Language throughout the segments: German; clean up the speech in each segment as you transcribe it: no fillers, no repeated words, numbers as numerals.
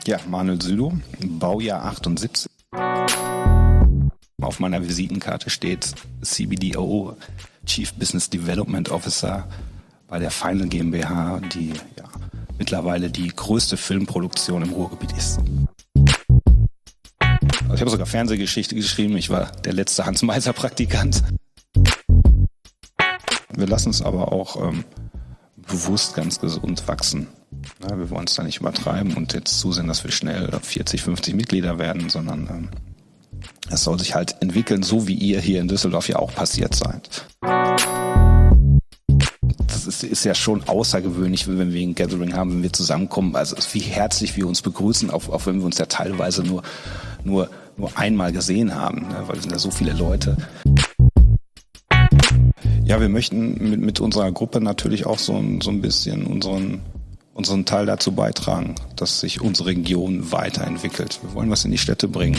Ja, Manuel Südow, Baujahr 78. Auf meiner Visitenkarte steht CBDO, Chief Business Development Officer bei der Final GmbH, die mittlerweile die größte Filmproduktion im Ruhrgebiet ist. Also ich habe sogar Fernsehgeschichte geschrieben, ich war der letzte Hans-Meiser-Praktikant. Wir lassen es aber auch bewusst ganz gesund wachsen. Ja, wir wollen es da nicht übertreiben und jetzt zusehen, dass wir schnell 40, 50 Mitglieder werden, sondern es soll sich halt entwickeln, so wie ihr hier in Düsseldorf ja auch passiert seid. Das ist ja schon außergewöhnlich, wenn wir ein Gathering haben, wenn wir zusammenkommen. Also wie herzlich wir uns begrüßen, auch wenn wir uns ja teilweise nur einmal gesehen haben, ne? Weil es sind ja so viele Leute. Ja, wir möchten mit unserer Gruppe natürlich auch so ein bisschen unseren Teil dazu beitragen, dass sich unsere Region weiterentwickelt. Wir wollen was in die Städte bringen.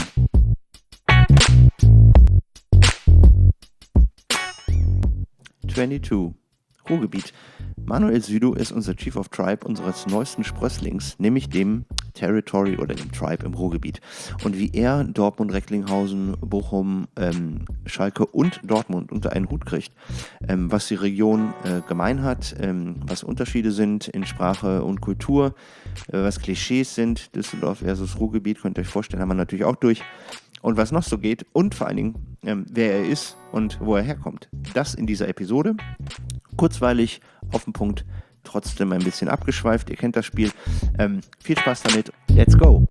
Ruhrgebiet. Manuel Südow ist unser Chief of Tribe unseres neuesten Sprösslings, nämlich dem Territory oder dem Tribe im Ruhrgebiet. Und wie er Dortmund, Recklinghausen, Bochum, Schalke und Dortmund unter einen Hut kriegt, was die Region gemein hat, was Unterschiede sind in Sprache und Kultur, was Klischees sind, Düsseldorf versus Ruhrgebiet, könnt ihr euch vorstellen, haben wir natürlich auch durch. Und was noch so geht und vor allen Dingen, wer er ist und wo er herkommt. Das in dieser Episode. Kurzweilig, auf den Punkt, trotzdem ein bisschen abgeschweift. Ihr kennt das Spiel. Viel Spaß damit. Let's go!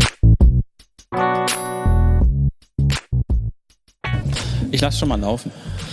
Ich lasse schon mal laufen.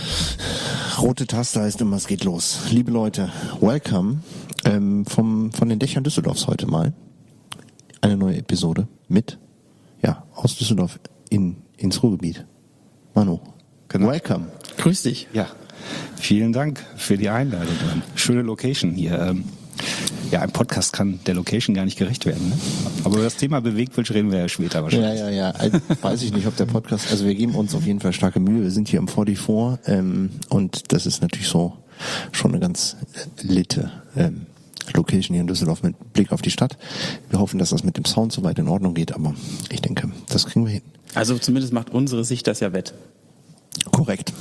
Rote Taste heißt immer, es geht los. Liebe Leute, welcome von den Dächern Düsseldorfs heute mal. Eine neue Episode mit, aus Düsseldorf ins Ruhrgebiet. Manu, Genau. Welcome. Grüß dich. Ja, vielen Dank für die Einladung. Schöne Location hier. Ein Podcast kann der Location gar nicht gerecht werden. Ne? Aber über das Thema Bewegtbild reden wir ja später wahrscheinlich. Ja. Weiß ich nicht, ob der Podcast, also wir geben uns auf jeden Fall starke Mühe. Wir sind hier im 44 und das ist natürlich so schon eine ganz litte Location hier in Düsseldorf mit Blick auf die Stadt. Wir hoffen, dass das mit dem Sound soweit in Ordnung geht, aber ich denke, das kriegen wir hin. Also zumindest macht unsere Sicht das ja wett. Korrekt.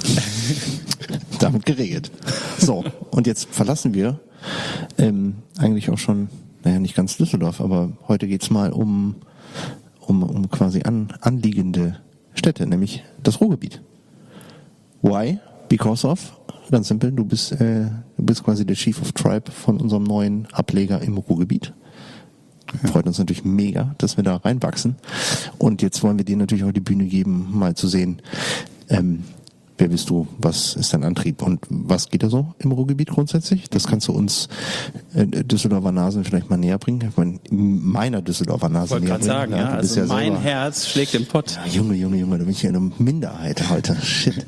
Damit geregelt. So, und jetzt verlassen wir eigentlich auch schon, nicht ganz Düsseldorf, aber heute geht's mal um quasi anliegende Städte, nämlich das Ruhrgebiet. Why? Because of? Ganz simpel, du bist quasi der Chief of Tribe von unserem neuen Ableger im Ruhrgebiet. Freut uns natürlich mega, dass wir da reinwachsen. Und jetzt wollen wir dir natürlich auch die Bühne geben, mal zu sehen, wer bist du, was ist dein Antrieb und was geht da so im Ruhrgebiet grundsätzlich? Das kannst du uns Düsseldorfer Nasen vielleicht mal näher bringen. Ich meine, meiner Düsseldorfer Nase näher bringen. Ich wollte gerade sagen, also mein Herz schlägt im Pott. Ja, Junge, da bin ich ja eine Minderheit heute. Shit.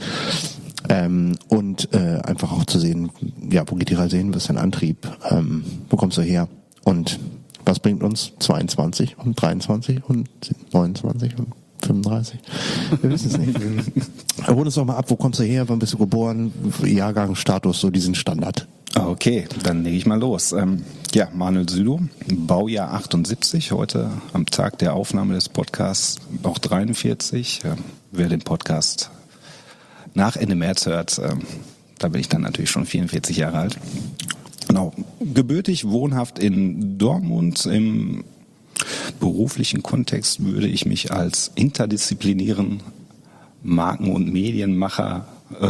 Und einfach auch zu sehen, wo geht die Reise hin, was ist dein Antrieb, wo kommst du her und was bringt uns 22 und 23 und 29 und 35? Wir wissen es nicht. Hol uns doch mal ab, wo kommst du her, wann bist du geboren, Jahrgang, Status, so diesen Standard. Okay, dann lege ich mal los. Manuel Südow, Baujahr 78, heute am Tag der Aufnahme des Podcasts auch 43. Wer den Podcast nach Ende März hört, da bin ich dann natürlich schon 44 Jahre alt. Genau, gebürtig, wohnhaft in Dortmund. Im beruflichen Kontext würde ich mich als interdisziplinären Marken- und Medienmacher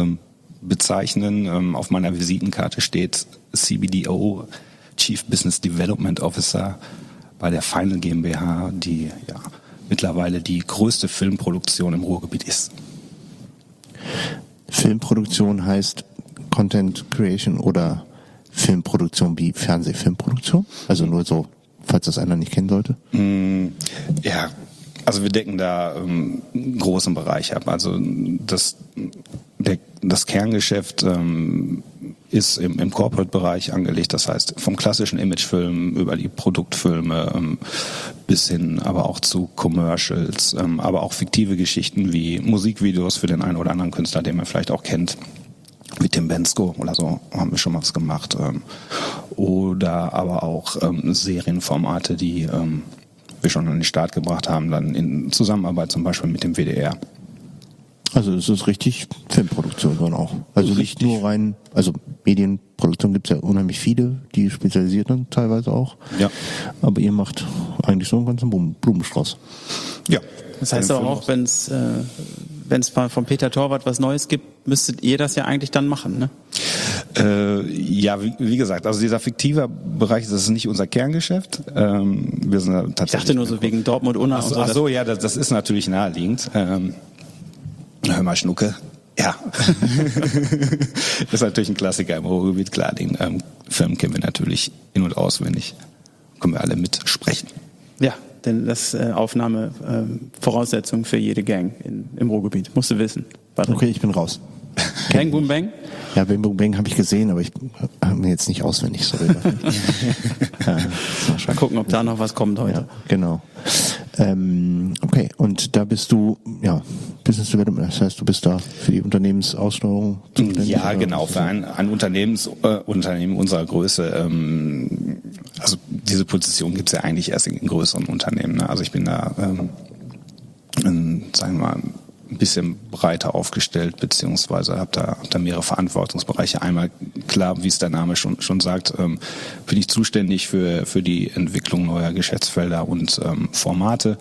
bezeichnen. Auf meiner Visitenkarte steht CBDO, Chief Business Development Officer bei der Final GmbH, die mittlerweile die größte Filmproduktion im Ruhrgebiet ist. Filmproduktion heißt Content Creation oder Filmproduktion wie Fernsehfilmproduktion? Also nur so, falls das einer nicht kennen sollte? Ja, also wir decken da einen großen Bereich ab. Also das Kerngeschäft ist im Corporate-Bereich angelegt. Das heißt, vom klassischen Imagefilm über die Produktfilme bis hin aber auch zu Commercials, aber auch fiktive Geschichten wie Musikvideos für den einen oder anderen Künstler, den man vielleicht auch kennt. Wie Tim Bendzko oder so haben wir schon was gemacht. Oder aber auch Serienformate, die wir schon an den Start gebracht haben, dann in Zusammenarbeit zum Beispiel mit dem WDR. Also es ist richtig Filmproduktion dann auch. Also nicht nur rein, also Medienproduktion gibt es ja unheimlich viele, die spezialisiert sind teilweise auch. Ja. Aber ihr macht eigentlich so einen ganzen Blumenstrauß. Ja. Das heißt aber auch, wenn es von Peter Torwart was Neues gibt, müsstet ihr das ja eigentlich dann machen, ne? Ja, wie gesagt, also dieser fiktive Bereich, das ist nicht unser Kerngeschäft. Wir sind tatsächlich. Ich dachte nur so wegen Dortmund, Unna und so. Ach so, ja, das ist natürlich naheliegend. Hör mal, Schnucke. Ja. Das ist natürlich ein Klassiker im Ruhrgebiet, klar. Den Film kennen wir natürlich in- und auswendig. Können wir alle mitsprechen. Ja, denn das ist Aufnahmevoraussetzung für jede Gang im Ruhrgebiet. Musst du wissen. Patrick. Okay, ich bin raus. Gang Boom Bang? Ja, Bang Boom Bang habe ich gesehen, aber ich habe mir jetzt nicht auswendig, sorry. Ja, mal gucken, ob da noch was kommt heute. Ja, genau. Okay, und da bist du, ja, Business Development, das heißt, du bist da für die Unternehmensaussteuerung zuständig? Ja, genau, für ein Unternehmen unserer Größe. Also diese Position gibt es ja eigentlich erst in größeren Unternehmen. Ne? Also ich bin da, sagen wir mal, ein bisschen breiter aufgestellt, beziehungsweise habe da mehrere Verantwortungsbereiche. Einmal, klar, wie es der Name schon sagt, bin ich zuständig für die Entwicklung neuer Geschäftsfelder und Formate.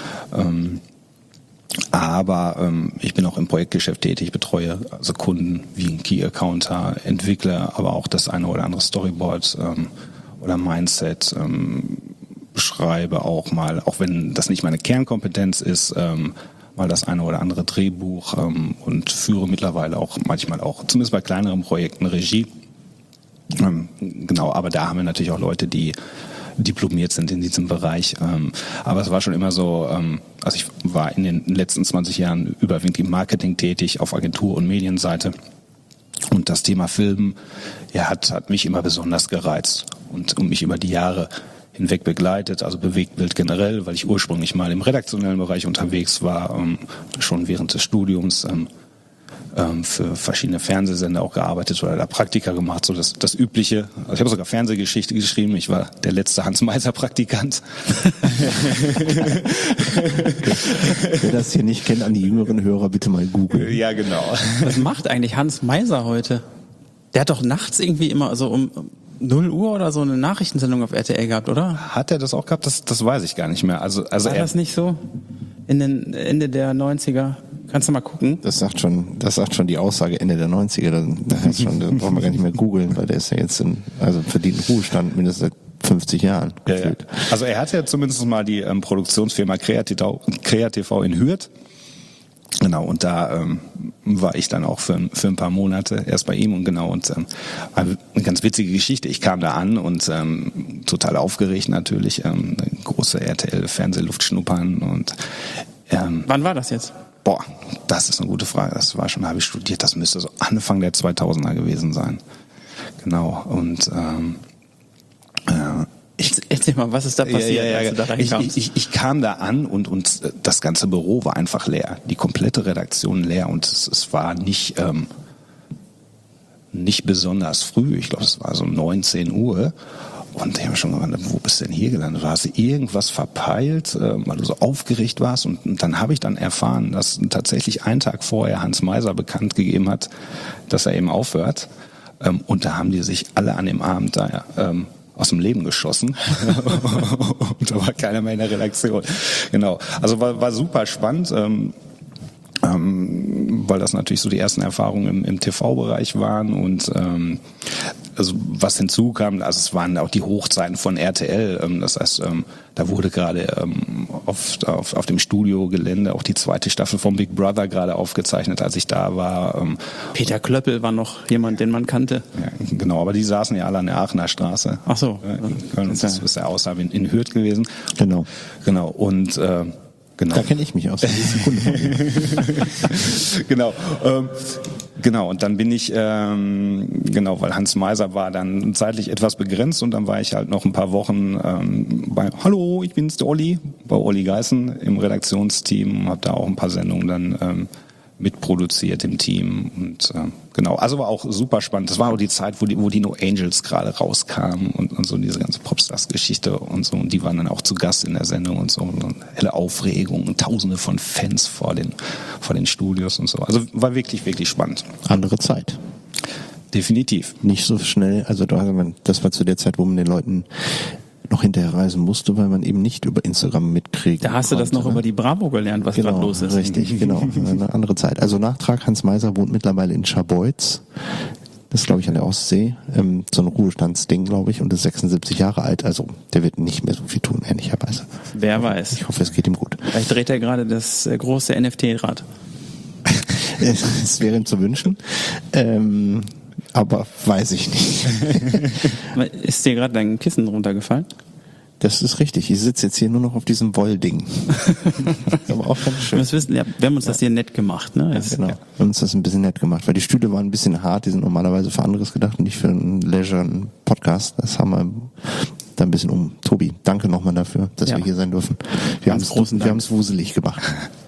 Aber ich bin auch im Projektgeschäft tätig, betreue also Kunden wie ein Key-Accounter, Entwickler, aber auch das eine oder andere Storyboard oder Mindset, schreibe auch mal, auch wenn das nicht meine Kernkompetenz ist, mal das eine oder andere Drehbuch und führe mittlerweile auch manchmal auch, zumindest bei kleineren Projekten, Regie. Genau, aber da haben wir natürlich auch Leute, die diplomiert sind in diesem Bereich. Aber es war schon immer so, also ich war in den letzten 20 Jahren überwiegend im Marketing tätig, auf Agentur- und Medienseite. Und das Thema Film, ja, hat mich immer besonders gereizt und mich über die Jahre hinweg begleitet, also Bewegtbild generell, weil ich ursprünglich mal im redaktionellen Bereich unterwegs war, schon während des Studiums für verschiedene Fernsehsender auch gearbeitet oder da Praktika gemacht, so das Übliche. Also ich habe sogar Fernsehgeschichte geschrieben, ich war der letzte Hans-Meiser-Praktikant. Wer das hier nicht kennt, an die jüngeren Hörer bitte mal googeln. Ja, genau. Was macht eigentlich Hans Meiser heute? Der hat doch nachts irgendwie immer so um 0 Uhr oder so eine Nachrichtensendung auf RTL gehabt, oder? Hat er das auch gehabt? Das weiß ich gar nicht mehr. Also war das nicht so? In den Ende der 90er? Kannst du mal gucken? Das sagt schon die Aussage Ende der 90er. Da brauchen wir gar nicht mehr googeln, weil der ist ja jetzt verdient Ruhestand mindestens seit 50 Jahren. Ja. Also er hat ja zumindest mal die Produktionsfirma Kreativ in Hürth. Genau, und da war ich dann auch für ein paar Monate erst bei ihm und eine ganz witzige Geschichte. Ich kam da an und total aufgeregt natürlich, große RTL-Fernsehluft schnuppern und wann war das jetzt? Boah, das ist eine gute Frage. Das war schon, habe ich studiert, das müsste so Anfang der 2000er gewesen sein. Genau, und Erzähl mal, was ist da passiert, als du da reinkamst? Ich kam da an und das ganze Büro war einfach leer. Die komplette Redaktion leer und es war nicht besonders früh. Ich glaube, es war so 19 Uhr. Und ich habe schon gedacht, wo bist du denn hier gelandet? Hast du irgendwas verpeilt, weil du so aufgeregt warst? Und dann habe ich dann erfahren, dass tatsächlich einen Tag vorher Hans Meiser bekannt gegeben hat, dass er eben aufhört. Und da haben die sich alle an dem Abend da aus dem Leben geschossen. Und da war keiner mehr in der Redaktion. Genau. Also war super spannend. Weil das natürlich so die ersten Erfahrungen im TV-Bereich waren und also was hinzukam, also es waren auch die Hochzeiten von RTL, das heißt, da wurde gerade auf dem Studiogelände auch die zweite Staffel von Big Brother gerade aufgezeichnet, als ich da war. Peter Klöppel war noch jemand, den man kannte. Ja, genau, aber die saßen ja alle an der Aachener Straße. Ach so. In Köln, und das ist ja außerhalb in Hürth gewesen. Genau. Und genau. Da kenne ich mich aus. Genau. Genau, und dann bin ich, weil Hans Meiser war dann zeitlich etwas begrenzt und dann war ich halt noch ein paar Wochen Hallo, ich bin's, der Olli, bei Olli Geißen im Redaktionsteam, habe da auch ein paar Sendungen dann mitproduziert im Team und genau, also war auch super spannend. Das war auch die Zeit, wo die No Angels gerade rauskamen und so diese ganze Popstars-Geschichte und so, und die waren dann auch zu Gast in der Sendung und so, und helle Aufregung und Tausende von Fans vor den Studios und so. Also war wirklich, wirklich spannend. Andere Zeit. Definitiv. Nicht so schnell, also das war zu der Zeit, wo man den Leuten noch hinterher reisen musste, weil man eben nicht über Instagram mitkriegt. Da hast du das noch über die Bravo gelernt, was gerade los ist. Richtig, genau. Eine andere Zeit. Also Nachtrag, Hans Meiser wohnt mittlerweile in Scharbeutz. Das ist, glaube ich, an der Ostsee. So ein Ruhestandsding, glaube ich, und ist 76 Jahre alt. Also der wird nicht mehr so viel tun, ehrlicherweise. Wer weiß. Ich hoffe, es geht ihm gut. Vielleicht dreht er gerade das große NFT-Rad. Es wäre ihm zu wünschen. Aber weiß ich nicht. Ist dir gerade dein Kissen runtergefallen? Das ist richtig. Ich sitze jetzt hier nur noch auf diesem Wollding. Aber auch ganz schön. Wir haben uns das hier nett gemacht, ne? Ja, genau. Wir haben uns das ein bisschen nett gemacht, weil die Stühle waren ein bisschen hart. Die sind normalerweise für anderes gedacht und nicht für einen Leisure-Podcast. Das haben wir da ein bisschen Tobi, danke nochmal dafür, dass wir hier sein dürfen. Wir haben es wuselig gemacht.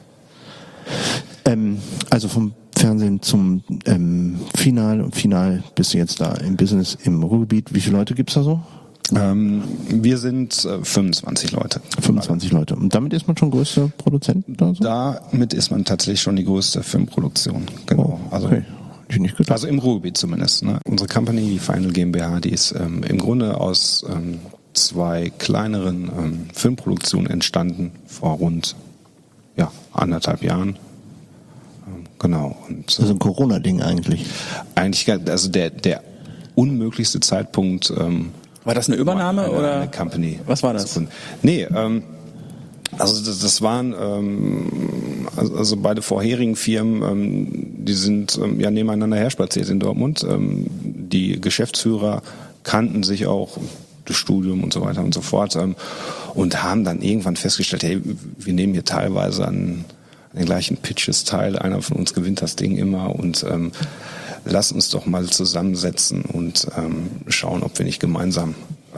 Also vom Fernsehen zum Final bist du jetzt da im Business im Ruhrgebiet. Wie viele Leute gibt's da so? Wir sind 25 Leute. 25 Leute. Und damit ist man schon größter Produzent da so? Damit ist man tatsächlich schon die größte Filmproduktion. Genau. Oh, okay. Also im Ruhrgebiet zumindest. Ne? Unsere Company, die Final GmbH, die ist im Grunde aus 2 kleineren Filmproduktionen entstanden vor rund 1,5 Jahren. Genau. Und, also ein Corona-Ding eigentlich. Eigentlich, also der unmöglichste Zeitpunkt. War das eine Übernahme oder eine Company? Was war das? Nee, also das waren also beide vorherigen Firmen, die sind nebeneinander herspaziert in Dortmund. Die Geschäftsführer kannten sich auch durch Studium und so weiter und so fort und haben dann irgendwann festgestellt, hey, wir nehmen hier teilweise an den gleichen Pitches teil. Einer von uns gewinnt das Ding immer und lass uns doch mal zusammensetzen und schauen, ob wir nicht gemeinsam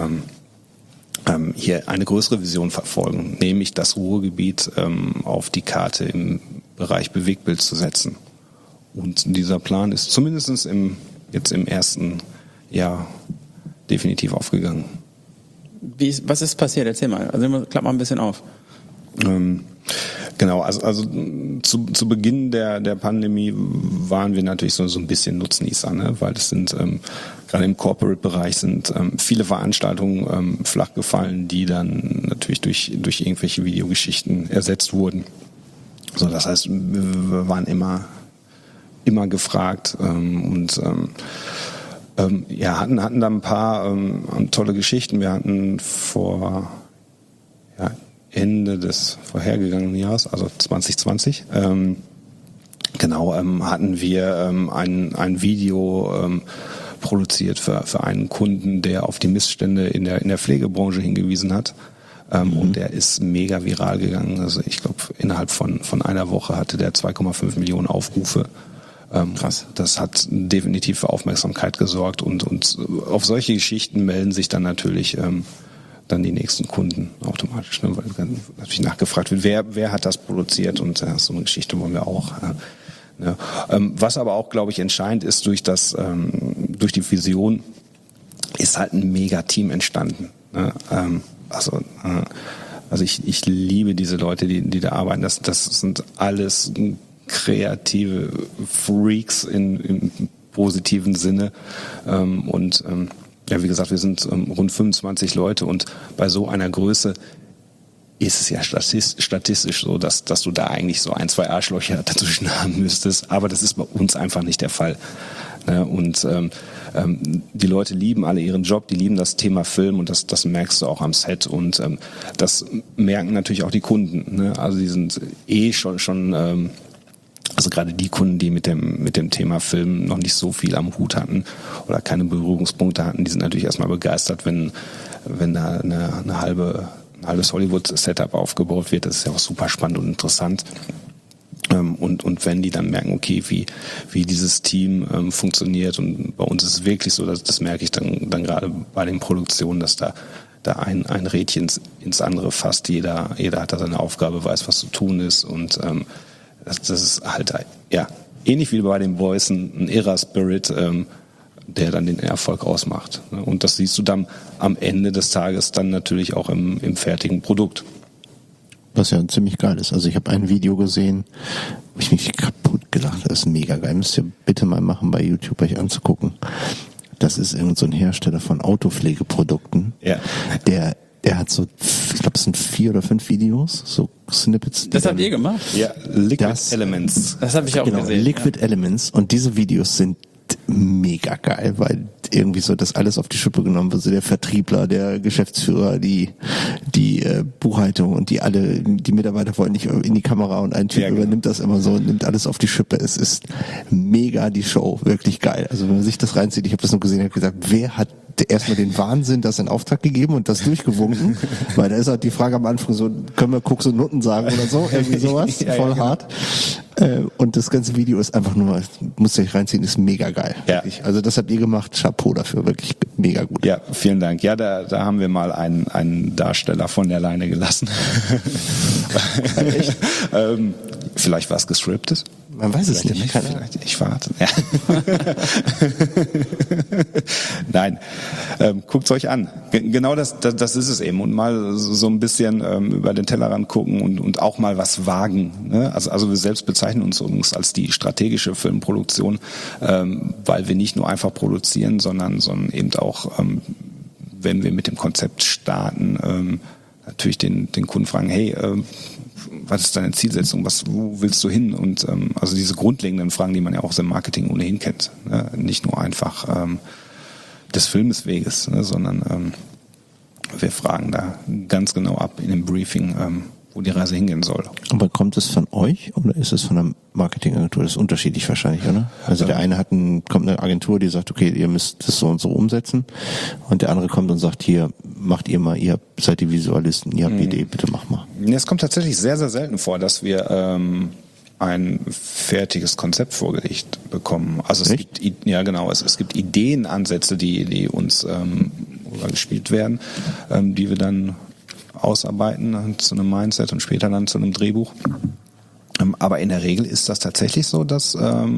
hier eine größere Vision verfolgen, nämlich das Ruhrgebiet auf die Karte im Bereich Bewegtbild zu setzen. Und dieser Plan ist zumindest jetzt im ersten Jahr definitiv aufgegangen. Was ist passiert? Erzähl mal. Also klapp mal ein bisschen auf. Genau, also zu Beginn der Pandemie waren wir natürlich so ein bisschen Nutznießer, ne? Weil es sind gerade im Corporate-Bereich sind viele Veranstaltungen flach gefallen, die dann natürlich durch irgendwelche Videogeschichten ersetzt wurden. So, das heißt, wir waren immer gefragt und hatten da ein paar tolle Geschichten. Wir hatten vor Ende des vorhergegangenen Jahres, also 2020, hatten wir ein Video produziert für einen Kunden, der auf die Missstände in der Pflegebranche hingewiesen hat. Und der ist mega viral gegangen. Also ich glaube, innerhalb von einer Woche hatte der 2,5 Millionen Aufrufe. Krass. Das hat definitiv für Aufmerksamkeit gesorgt und auf solche Geschichten melden sich dann natürlich dann die nächsten Kunden automatisch, ne, weil dann natürlich nachgefragt wird, wer hat das produziert, und so eine Geschichte wollen wir auch. Ne. Was aber auch, glaube ich, entscheidend ist, durch die Vision ist halt ein Mega-Team entstanden. Ne. Also ich liebe diese Leute, die da arbeiten. Das sind alles kreative Freaks im positiven Sinne wie gesagt, wir sind rund 25 Leute und bei so einer Größe ist es ja statistisch so, dass du da eigentlich so 1, 2 Arschlöcher dazwischen haben müsstest, aber das ist bei uns einfach nicht der Fall. Und die Leute lieben alle ihren Job, die lieben das Thema Film und das merkst du auch am Set und das merken natürlich auch die Kunden. Ne? Also die sind schon also gerade die Kunden, die mit dem Thema Film noch nicht so viel am Hut hatten oder keine Berührungspunkte hatten, die sind natürlich erstmal begeistert, wenn da ein halbes Hollywood-Setup aufgebaut wird. Das ist ja auch super spannend und interessant. Und wenn die dann merken, okay, wie dieses Team funktioniert, und bei uns ist es wirklich so, das merke ich dann gerade bei den Produktionen, dass da ein Rädchen ins andere fasst. Jeder hat da seine Aufgabe, weiß, was zu tun ist, und das ist halt, ja, ähnlich wie bei den Boys ein irrer Spirit, der dann den Erfolg ausmacht. Und das siehst du dann am Ende des Tages dann natürlich auch im fertigen Produkt. Was ja ziemlich geil ist. Also ich habe ein Video gesehen, wo ich mich kaputt gelacht habe. Das ist mega geil. Müsst ihr bitte mal machen, bei YouTube euch anzugucken. Das ist irgend so ein Hersteller von Autopflegeprodukten. Ja. Der hat so, ich glaube, es sind 4 oder 5 Videos, so Snippets. Das habt ihr gemacht? Ja, Liquid Elements. Das habe ich auch gesehen. Liquid Elements. Und diese Videos sind mega geil, weil irgendwie so das alles auf die Schippe genommen wird. So der Vertriebler, der Geschäftsführer, die Buchhaltung und die Mitarbeiter wollen nicht in die Kamera und ein Typ übernimmt das immer so und nimmt alles auf die Schippe. Es ist mega die Show, wirklich geil. Also wenn man sich das reinzieht, ich habe das nur gesehen, habe gesagt, wer hat erstmal den Wahnsinn, das in Auftrag gegeben und das durchgewunken, weil da ist halt die Frage am Anfang so, können wir Koks und Nutten sagen oder so, irgendwie sowas, voll hart. Und das ganze Video ist einfach nur, müsst ihr euch reinziehen, ist mega geil. Ja. Wirklich. Also das habt ihr gemacht, Chapeau dafür, wirklich mega gut. Ja, vielen Dank. Ja, da haben wir mal einen Darsteller von der Leine gelassen. Echt? Vielleicht war es gescriptet. Man weiß es nicht. Vielleicht, ich warte. Ja. Nein, guckt's euch an. Genau das ist es eben. Und mal so ein bisschen über den Tellerrand gucken und auch mal was wagen. Ne? Also wir selbst bezeichnen uns übrigens als die strategische Filmproduktion, weil wir nicht nur einfach produzieren, sondern eben auch, wenn wir mit dem Konzept starten, natürlich den Kunden fragen, hey, was ist deine Zielsetzung, wo willst du hin? Und also diese grundlegenden Fragen, die man ja auch im Marketing ohnehin kennt. Ne? Nicht nur einfach des Filmesweges, ne? Sondern wir fragen da ganz genau ab in dem Briefing, wo die Reise hingehen soll. Aber kommt es von euch oder ist es von einer Marketingagentur? Das ist unterschiedlich wahrscheinlich, oder? Also der eine kommt eine Agentur, die sagt, okay, ihr müsst das so und so umsetzen, und der andere kommt und sagt, hier, macht ihr mal, ihr seid die Visualisten, ihr habt die Idee, bitte mach mal. Es kommt tatsächlich sehr, sehr selten vor, dass wir ein fertiges Konzept vorgelegt bekommen. Also es gibt Ideenansätze, die uns gespielt werden, die wir dann ausarbeiten zu einem Mindset und später dann zu einem Drehbuch. Aber in der Regel ist das tatsächlich so, dass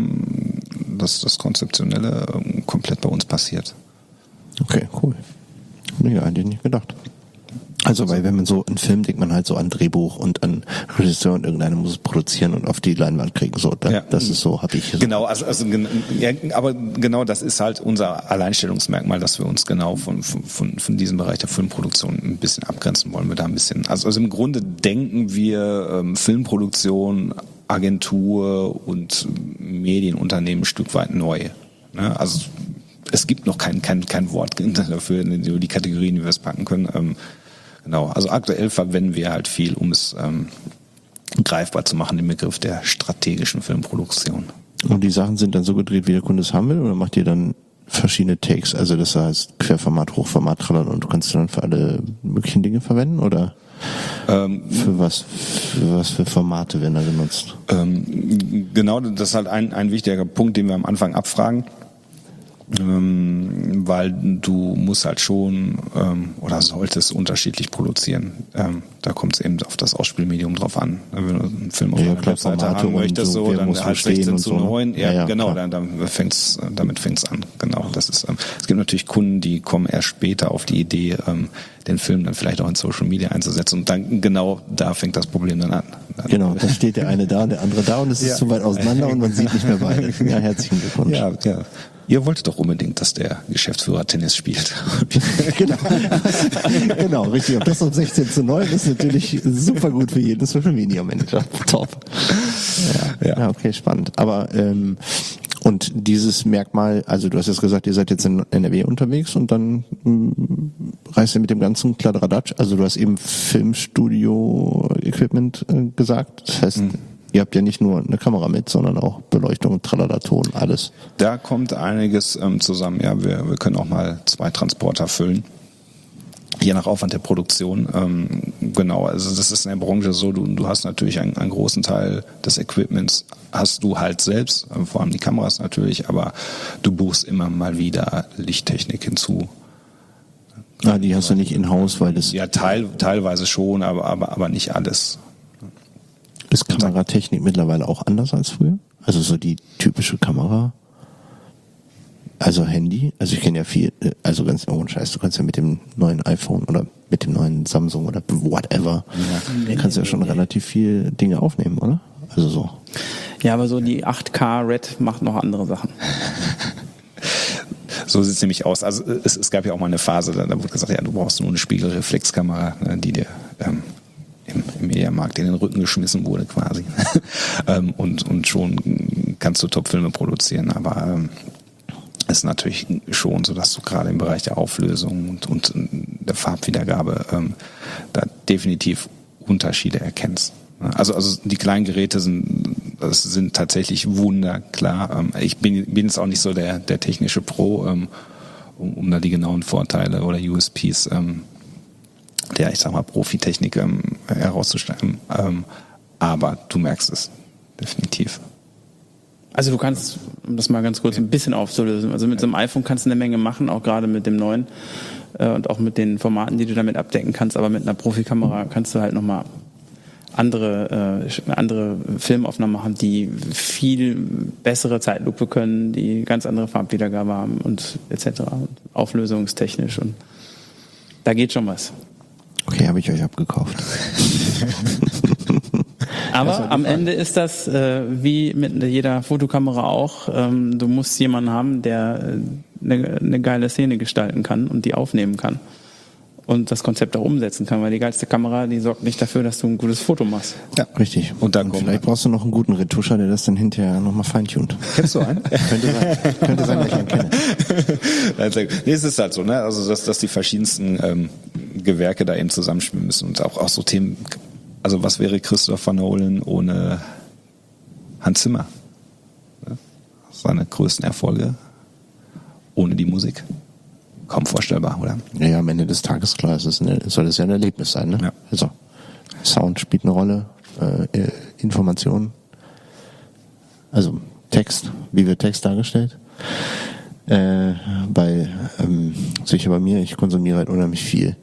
das Konzeptionelle komplett bei uns passiert. Okay, cool. Ja, hätte ich nicht gedacht. Also, weil wenn man so einen Film denkt man halt so an Drehbuch und an Regisseur und irgendeiner muss es produzieren und auf die Leinwand kriegen. So, das ist so, habe ich. Genau, aber genau das ist halt unser Alleinstellungsmerkmal, dass wir uns genau von diesem Bereich der Filmproduktion ein bisschen abgrenzen wollen. Wir da ein bisschen, also im Grunde denken wir Filmproduktion, Agentur und Medienunternehmen ein Stück weit neu. Ne? Also es gibt noch kein Wort dafür, die Kategorien, wie wir es packen können. Genau, also aktuell verwenden wir halt viel, um es greifbar zu machen, den Begriff der strategischen Filmproduktion. Und die Sachen sind dann so gedreht, wie der Kunde es haben will, oder macht ihr dann verschiedene Takes? Also das heißt Querformat, Hochformat, Trallern, und du kannst du dann für alle möglichen Dinge verwenden, oder für was für Formate werden da genutzt? Genau, das ist halt ein wichtiger Punkt, den wir am Anfang abfragen. Weil du musst halt schon oder solltest unterschiedlich produzieren. Da kommt es eben auf das Ausspielmedium drauf an. Wenn du einen Film auf einer Webseite haben möchtest, so, dann halt 16:9. Ja, genau, damit fängt's an. Genau, das ist. Es gibt natürlich Kunden, die kommen erst später auf die Idee, den Film dann vielleicht auch in Social Media einzusetzen, und dann genau da fängt das Problem dann an. Genau, da steht der eine da und der andere da und es ist zu weit auseinander und man sieht nicht mehr beide. Ja, herzlichen Glückwunsch. Ja. Ihr wolltet doch unbedingt, dass der Geschäftsführer Tennis spielt. Genau, richtig. Und das um 16:9 ist natürlich super gut für jeden Social Media Manager. Top. Ja, okay, spannend. Aber und dieses Merkmal, also du hast jetzt gesagt, ihr seid jetzt in NRW unterwegs und dann reist ihr mit dem ganzen Kladderadatsch. Also du hast eben Filmstudio-Equipment gesagt. Das heißt, ihr habt ja nicht nur eine Kamera mit, sondern auch Beleuchtung, Tralala, Ton, alles. Da kommt einiges zusammen. Ja, wir können auch mal 2 Transporter füllen. Je nach Aufwand der Produktion. Genau, also das ist in der Branche so, du hast natürlich einen großen Teil des Equipments hast du halt selbst, vor allem die Kameras natürlich, aber du buchst immer mal wieder Lichttechnik hinzu. Die hast du nicht in-house, weil das... Ja, teilweise schon, aber nicht alles. Ist Kameratechnik mittlerweile auch anders als früher? Also so die typische Kamera? Also Handy? Also ich kenne ja viel, also ganz ohne Scheiß, du kannst ja mit dem neuen iPhone oder mit dem neuen Samsung oder whatever, kannst ja schon relativ viel Dinge aufnehmen, oder? Also so. Ja, aber so die 8K Red macht noch andere Sachen. So sieht es nämlich aus. Also es gab ja auch mal eine Phase, da wurde gesagt, ja, du brauchst nur eine Spiegelreflexkamera, die dir im Mediamarkt in den Rücken geschmissen wurde quasi. und schon kannst du Top-Filme produzieren, aber es ist natürlich schon so, dass du gerade im Bereich der Auflösung und der Farbwiedergabe da definitiv Unterschiede erkennst. Also die kleinen Geräte sind tatsächlich wunderklar. Ich bin jetzt auch nicht so der technische Pro, um da die genauen Vorteile oder USPs der, ich sag mal, Profitechnik herauszustellen. Aber du merkst es definitiv. Also du kannst, um das mal ganz kurz ein bisschen aufzulösen, also mit so einem iPhone kannst du eine Menge machen, auch gerade mit dem neuen und auch mit den Formaten, die du damit abdecken kannst, aber mit einer Profikamera kannst du halt nochmal andere Filmaufnahmen machen, die viel bessere Zeitlupe können, die ganz andere Farbwiedergabe haben und etc. Und auflösungstechnisch und da geht schon was. Okay, habe ich euch abgekauft. Aber am Ende ist das wie mit jeder Fotokamera auch, du musst jemanden haben, der eine geile Szene gestalten kann und die aufnehmen kann und das Konzept auch umsetzen kann, weil die geilste Kamera, die sorgt nicht dafür, dass du ein gutes Foto machst. Ja, richtig. Und dann vielleicht brauchst du noch einen guten Retuscher, der das dann hinterher nochmal feintunt. Kennst du einen? Könnte sein, dass ich einen kenne. Nee, es ist halt so, ne? Also dass die verschiedensten Gewerke da eben zusammenspielen müssen und auch so Themen. Also was wäre Christopher Nolan ohne Hans Zimmer? Seine größten Erfolge ohne die Musik. Kaum vorstellbar, oder? Ja, am Ende des Tages, klar, soll es ja ein Erlebnis sein, ne? Ja. Also, Sound spielt eine Rolle, Information, also Text, wie wird Text dargestellt? Sicher bei mir, ich konsumiere halt unheimlich viel.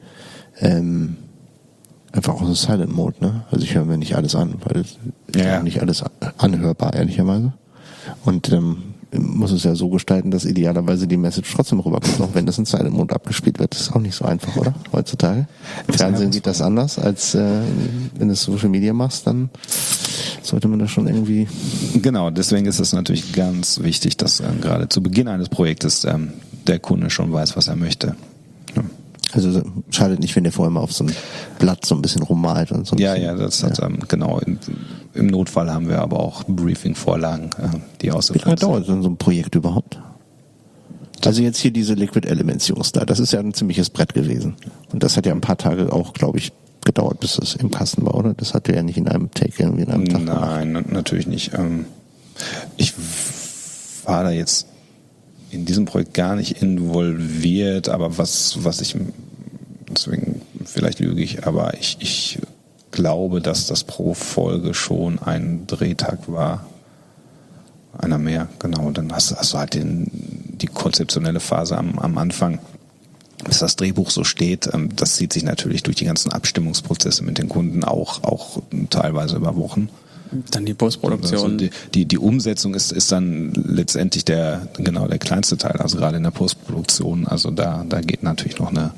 Einfach auch so Silent Mode, ne? Also ich höre mir nicht alles an, weil es ist auch nicht alles anhörbar, ehrlicherweise. Und muss es ja so gestalten, dass idealerweise die Message trotzdem rüberkommt, auch wenn das in Silent Mode abgespielt wird. Das ist auch nicht so einfach, oder? Heutzutage. Im Fernsehen sieht das anders, als wenn du Social Media machst, dann sollte man das schon irgendwie... Genau, deswegen ist es natürlich ganz wichtig, dass gerade zu Beginn eines Projektes der Kunde schon weiß, was er möchte. Ja. Also schadet nicht, wenn der vorher mal auf so ein Blatt so ein bisschen rummalt und so. Genau. Im Notfall haben wir aber auch Briefing-Vorlagen, die ausgefüllt sind. Wie lange dauert so ein Projekt überhaupt? Also jetzt hier diese Liquid Elements Jungs da, das ist ja ein ziemliches Brett gewesen. Und das hat ja ein paar Tage auch, glaube ich, gedauert, bis es im Kasten war, oder? Das hat ja nicht in einem Take irgendwie in einem Tag gemacht. Nein, natürlich nicht. Ich war da jetzt in diesem Projekt gar nicht involviert, aber was ich, deswegen vielleicht lüge ich, aber ich glaube, dass das pro Folge schon ein Drehtag war. Einer mehr, genau. Dann hast du halt die konzeptionelle Phase am Anfang, bis das Drehbuch so steht. Das zieht sich natürlich durch die ganzen Abstimmungsprozesse mit den Kunden auch teilweise über Wochen. Dann die Postproduktion. Also die Umsetzung ist dann letztendlich der kleinste Teil, also gerade in der Postproduktion. Also da geht natürlich noch eine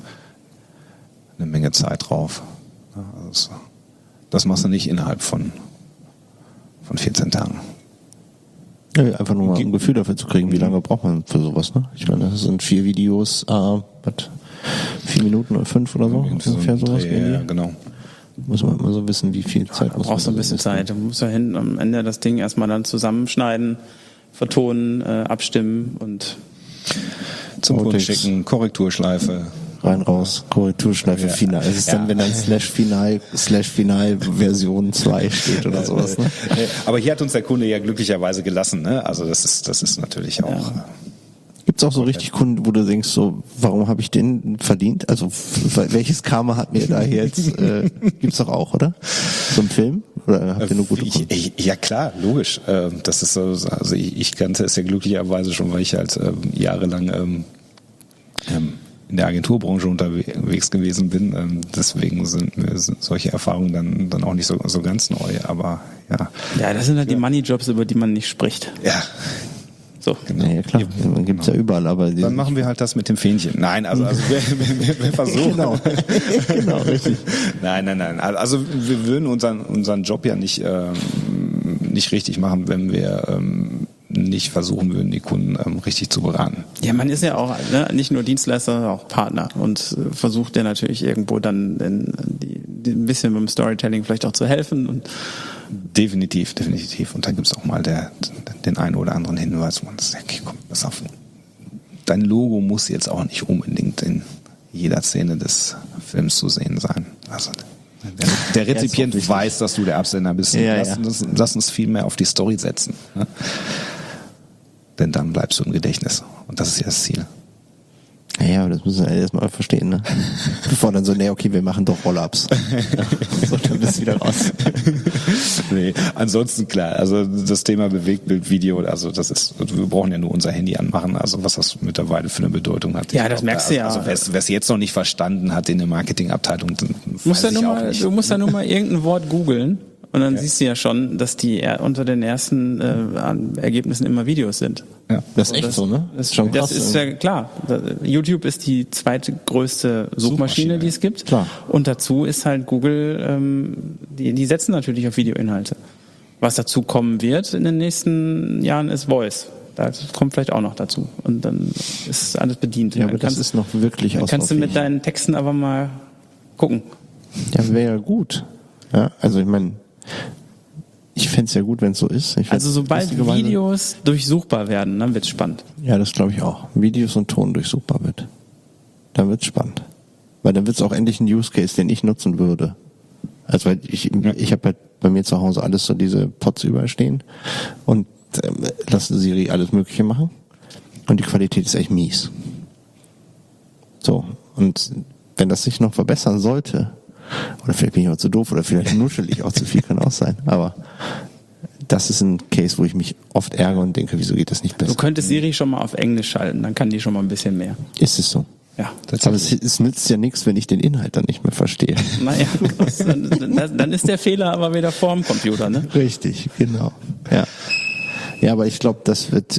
Menge Zeit drauf. Also das machst du nicht innerhalb von 14 Tagen. Ja, einfach nur mal ein Gefühl dafür zu kriegen, wie lange braucht man für sowas, ne? Ich meine, das sind 4 Videos, 4 Minuten oder 5 oder so, ungefähr sowas. Ja, genau. Muss man immer so wissen, wie viel Zeit muss man. Brauchst du ein bisschen Zeit. Du musst ja am Ende das Ding erstmal dann zusammenschneiden, vertonen, abstimmen und zum Kunden schicken, Korrekturschleife. Rein, raus, Korrekturschleife, Final. Es ist dann, wenn dann /Final Version 2 steht oder sowas. Ne? Aber hier hat uns der Kunde ja glücklicherweise gelassen. Ne? Also das ist natürlich auch... Ja. Gibt es auch so richtig Kunden, wo du denkst, so, warum habe ich den verdient? Also welches Karma hat mir da jetzt? Gibt's doch auch, oder? So ein Film? Oder habt ihr nur gute Kunden? Ja klar, logisch. Das ist so, also ich kannte es ja glücklicherweise schon, weil ich halt jahrelang in der Agenturbranche unterwegs gewesen bin. Deswegen sind mir solche Erfahrungen dann auch nicht so ganz neu. Aber ja. Ja, das sind halt die Money-Jobs, über die man nicht spricht. Ja. So. Genau. Ja, klar, man gibt's ja überall, aber dann machen wir halt das mit dem Fähnchen. Nein, also wir versuchen. Genau. Genau, richtig. Nein. Also wir würden unseren Job ja nicht richtig machen, wenn wir nicht versuchen würden, die Kunden richtig zu beraten. Ja, man ist ja auch nicht nur Dienstleister, sondern auch Partner und versucht ja natürlich irgendwo dann ein bisschen beim Storytelling vielleicht auch zu helfen. Und Definitiv. Und dann gibt es auch mal den einen oder anderen Hinweis, wo man sagt, okay, komm, pass auf. Dein Logo muss jetzt auch nicht unbedingt in jeder Szene des Films zu sehen sein. Also der Rezipient weiß, dass du der Absender bist. Ja, lass uns viel mehr auf die Story setzen. Ne? Denn dann bleibst du im Gedächtnis. Und das ist ja das Ziel. Ja, aber das müssen wir erstmal verstehen, ne? Bevor dann so, okay, wir machen doch Roll-Ups. So, dann bist du wieder raus. Nee, ansonsten klar, also das Thema Bewegtbildvideo, also wir brauchen ja nur unser Handy anmachen, also was das mittlerweile für eine Bedeutung hat. Ja, das merkst du ja. Also wer es jetzt noch nicht verstanden hat in der Marketingabteilung, du musst ja nur mal irgendein Wort googeln. Und dann siehst du ja schon, dass die unter den ersten Ergebnissen immer Videos sind. Ja, das ist echt so, ne? Das ist ja klar. YouTube ist die zweitgrößte Suchmaschine, die es gibt. Klar. Und dazu ist halt Google, die setzen natürlich auf Videoinhalte. Was dazu kommen wird in den nächsten Jahren ist Voice. Das kommt vielleicht auch noch dazu. Und dann ist alles bedient. Ja, aber das ist noch wirklich ausbaufähig. Dann kannst du mit deinen Texten aber mal gucken. Ja, wäre ja gut. Ja, also ich meine, ich fände es ja gut, wenn es so ist. Also sobald Videos durchsuchbar werden, dann wird's spannend. Ja, das glaube ich auch. Videos und Ton durchsuchbar wird. Dann wird's spannend. Weil dann wird's auch endlich ein Use Case, den ich nutzen würde. Also weil ich habe halt bei mir zu Hause alles so diese Pods überall stehen und lasse Siri alles Mögliche machen. Und die Qualität ist echt mies. So. Und wenn das sich noch verbessern sollte, oder vielleicht bin ich auch zu doof oder vielleicht nuschel ich auch zu viel, kann auch sein. Aber das ist ein Case, wo ich mich oft ärgere und denke, wieso geht das nicht besser? Du könntest Siri schon mal auf Englisch schalten, dann kann die schon mal ein bisschen mehr. Ist es so? Ja. Aber es nützt ja nichts, wenn ich den Inhalt dann nicht mehr verstehe. Naja, dann ist der Fehler aber wieder vorm Computer, ne? Richtig, genau. Ja, ja, aber ich glaube, das wird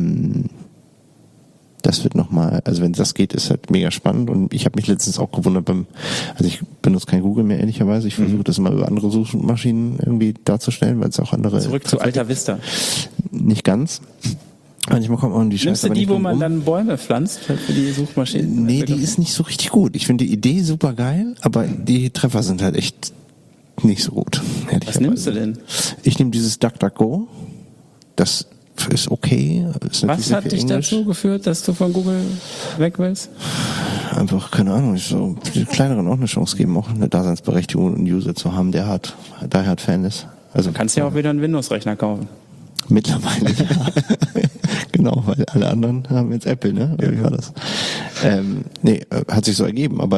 nochmal, also wenn das geht, ist halt mega spannend. Und ich habe mich letztens auch gewundert also ich benutze kein Google mehr, ehrlicherweise. Ich versuche das mal über andere Suchmaschinen irgendwie darzustellen, weil es auch andere... Zurück zu Alta Vista. Nicht ganz. Manchmal kommt man die Scheiße. Nimmst du die, wo man dann Bäume pflanzt für die Suchmaschinen? Nee, die ist nicht so richtig gut. Ich finde die Idee super geil, aber die Treffer sind halt echt nicht so gut. Was nimmst du denn? Ich nehme dieses DuckDuckGo. Das ist okay. Was hat dich dazu geführt, dass du von Google weg willst? Einfach, keine Ahnung, so die kleineren auch eine Chance geben, auch eine Daseinsberechtigung, einen User zu haben, der halt Fan ist. Also du kannst ja auch wieder einen Windows-Rechner kaufen. Mittlerweile, ja. Genau, weil alle anderen haben jetzt Apple, ne? Oder wie war das? Hat sich so ergeben, aber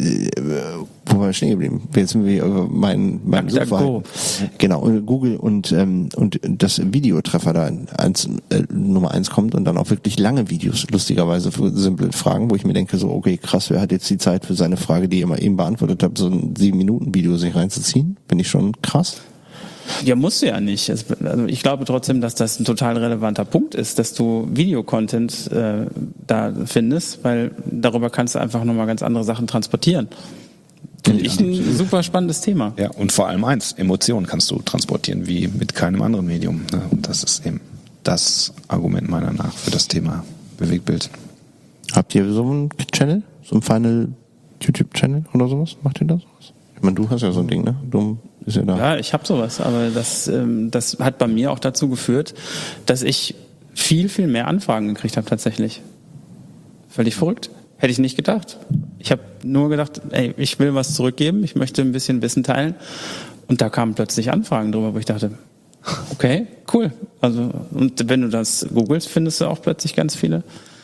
wo war ich stehen geblieben? Jetzt sind wir über mein Suchverhalten. Genau, Google und das Videotreffer da Nummer 1 kommt und dann auch wirklich lange Videos, lustigerweise für simple Fragen, wo ich mir denke, so, okay, krass, wer hat jetzt die Zeit für seine Frage, die er mal eben beantwortet hat, so ein 7-Minuten-Video sich reinzuziehen? Finde ich schon krass. Ja, musst du ja nicht. Also ich glaube trotzdem, dass das ein total relevanter Punkt ist, dass du Videocontent da findest, weil darüber kannst du einfach nochmal ganz andere Sachen transportieren. Finde ich ein super spannendes Thema. Ja, und vor allem eins, Emotionen kannst du transportieren, wie mit keinem anderen Medium. Ne? Und das ist eben das Argument meiner nach für das Thema Bewegtbild. Habt ihr so einen Channel? So einen Final YouTube-Channel oder sowas? Macht ihr das? Ich meine, du hast ja so ein Ding, ne? Ist ja da. Ja, ich habe sowas, aber das hat bei mir auch dazu geführt, dass ich viel, viel mehr Anfragen gekriegt habe tatsächlich. Völlig verrückt. Hätte ich nicht gedacht. Ich habe nur gedacht, ey, ich will was zurückgeben, ich möchte ein bisschen Wissen teilen. Und da kamen plötzlich Anfragen drüber, wo ich dachte, okay, cool. Also, und wenn du das googelst, findest du auch plötzlich ganz viele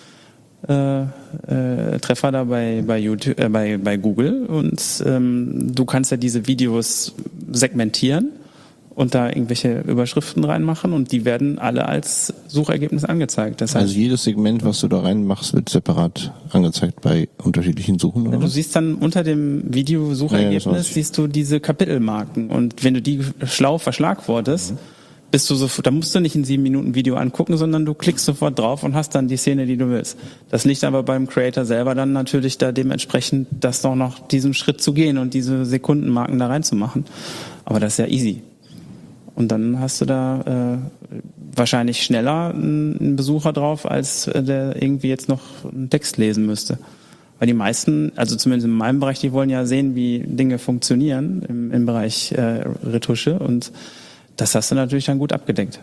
Treffer da bei YouTube, bei Google und du kannst ja diese Videos segmentieren und da irgendwelche Überschriften reinmachen und die werden alle als Suchergebnis angezeigt. Das heißt, Also jedes Segment, was du da reinmachst, wird separat angezeigt bei unterschiedlichen Suchen, oder? du siehst dann unter dem Video-Suchergebnis, Ja, das weiß ich. siehst du diese Kapitelmarken und wenn du die schlau verschlagwortest, bist du da musst du nicht ein 7 Minuten Video angucken, sondern du klickst sofort drauf und hast dann die Szene, die du willst. Das liegt aber beim Creator selber dann natürlich da dementsprechend, das doch noch diesen Schritt zu gehen und diese Sekundenmarken da reinzumachen. Aber das ist ja easy. Und dann hast du da wahrscheinlich schneller einen Besucher drauf, als der irgendwie jetzt noch einen Text lesen müsste. Weil die meisten, also zumindest in meinem Bereich, die wollen ja sehen, wie Dinge funktionieren im Bereich Retusche und das hast du natürlich dann gut abgedeckt.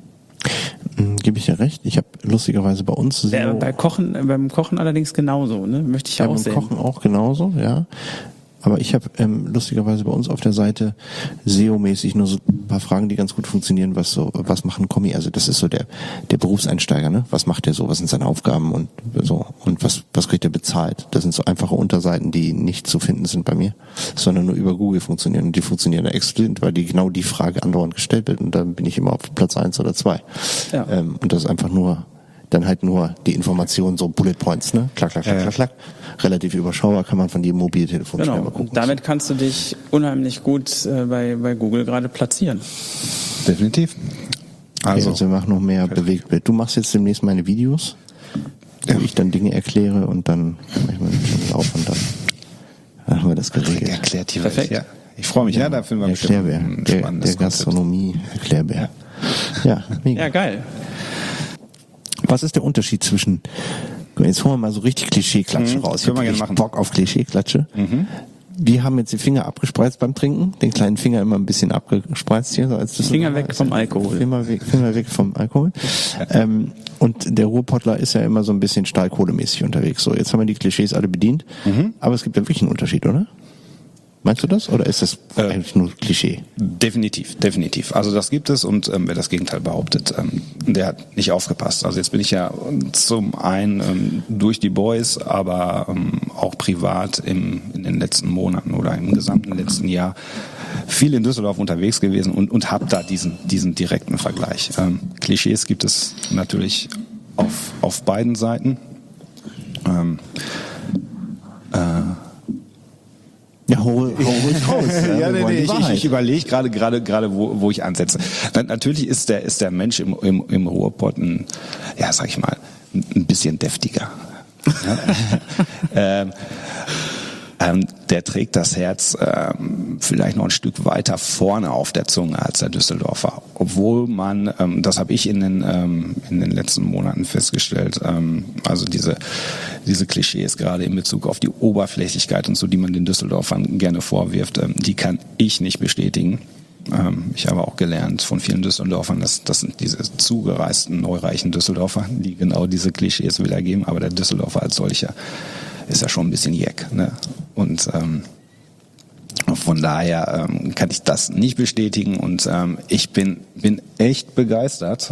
Gebe ich dir recht. Ich habe lustigerweise bei uns Beim Kochen allerdings genauso, ne? Möchte ich ja auch beim sehen. Kochen auch genauso, ja. Aber ich habe lustigerweise bei uns auf der Seite SEO-mäßig nur so ein paar Fragen, die ganz gut funktionieren, was macht ein Kommi? Also das ist so der Berufseinsteiger, ne? Was macht der so? Was sind seine Aufgaben und so? Und was kriegt er bezahlt? Das sind so einfache Unterseiten, die nicht zu finden sind bei mir, sondern nur über Google funktionieren. Und die funktionieren da exzellent, weil genau die Frage andauernd gestellt wird. Und dann bin ich immer auf Platz 1 oder 2. Ja. Und das ist einfach nur die Information, so Bullet Points, ne? Klack, klack, klack, klack, klack. Relativ überschaubar, kann man von jedem Mobiltelefon schnell Genau. mal gucken. Und damit kannst du dich unheimlich gut bei Google gerade platzieren. Definitiv. Also wir machen noch mehr Bewegtbild. Du machst jetzt demnächst meine Videos, wo ich dann Dinge erkläre und dann mache ich mal den Channel auf und dann haben wir das geregelt. Erklärt die Perfekt. Welt. Ja. Ich freue mich. Ja, da finden wir Erklärbär, ein der spannendes Gastronomie Erklärbär. Ja, mega. Ja, geil. Was ist der Unterschied zwischen, jetzt holen wir mal so richtig Klischee-Klatsche raus. Ich können wir hab gerne richtig machen. Bock auf Klischee-Klatsche. Wir haben jetzt die Finger abgespreizt beim Trinken, den kleinen Finger immer ein bisschen abgespreizt hier. So als Finger weg vom Alkohol. Finger weg vom Alkohol. Und der Ruhrpottler ist ja immer so ein bisschen stahlkohlemäßig unterwegs. So, jetzt haben wir die Klischees alle bedient. Aber es gibt ja wirklich einen Unterschied, oder? Meinst du das? Oder ist das eigentlich nur Klischee? Definitiv. Also das gibt es und wer das Gegenteil behauptet, der hat nicht aufgepasst. Also jetzt bin ich ja zum einen durch die Boys, aber auch privat in den letzten Monaten oder im gesamten letzten Jahr viel in Düsseldorf unterwegs gewesen und habe da diesen direkten Vergleich. Klischees gibt es natürlich auf beiden Seiten. Ja, hol ruhig raus. Ja, wir wollen die Wahrheit. ich überlege gerade, wo ich ansetze. Natürlich ist der Mensch im Ruhrpott ein bisschen deftiger. Ja? Der trägt das Herz vielleicht noch ein Stück weiter vorne auf der Zunge als der Düsseldorfer. Obwohl man, das habe ich in den letzten Monaten festgestellt, also diese Klischees gerade in Bezug auf die Oberflächlichkeit und so, die man den Düsseldorfern gerne vorwirft, die kann ich nicht bestätigen. Ich habe auch gelernt von vielen Düsseldorfern, das sind diese zugereisten, neureichen Düsseldorfer, die genau diese Klischees wiedergeben, aber der Düsseldorfer als solcher ist ja schon ein bisschen jeck, ne? Und von daher kann ich das nicht bestätigen und ich bin echt begeistert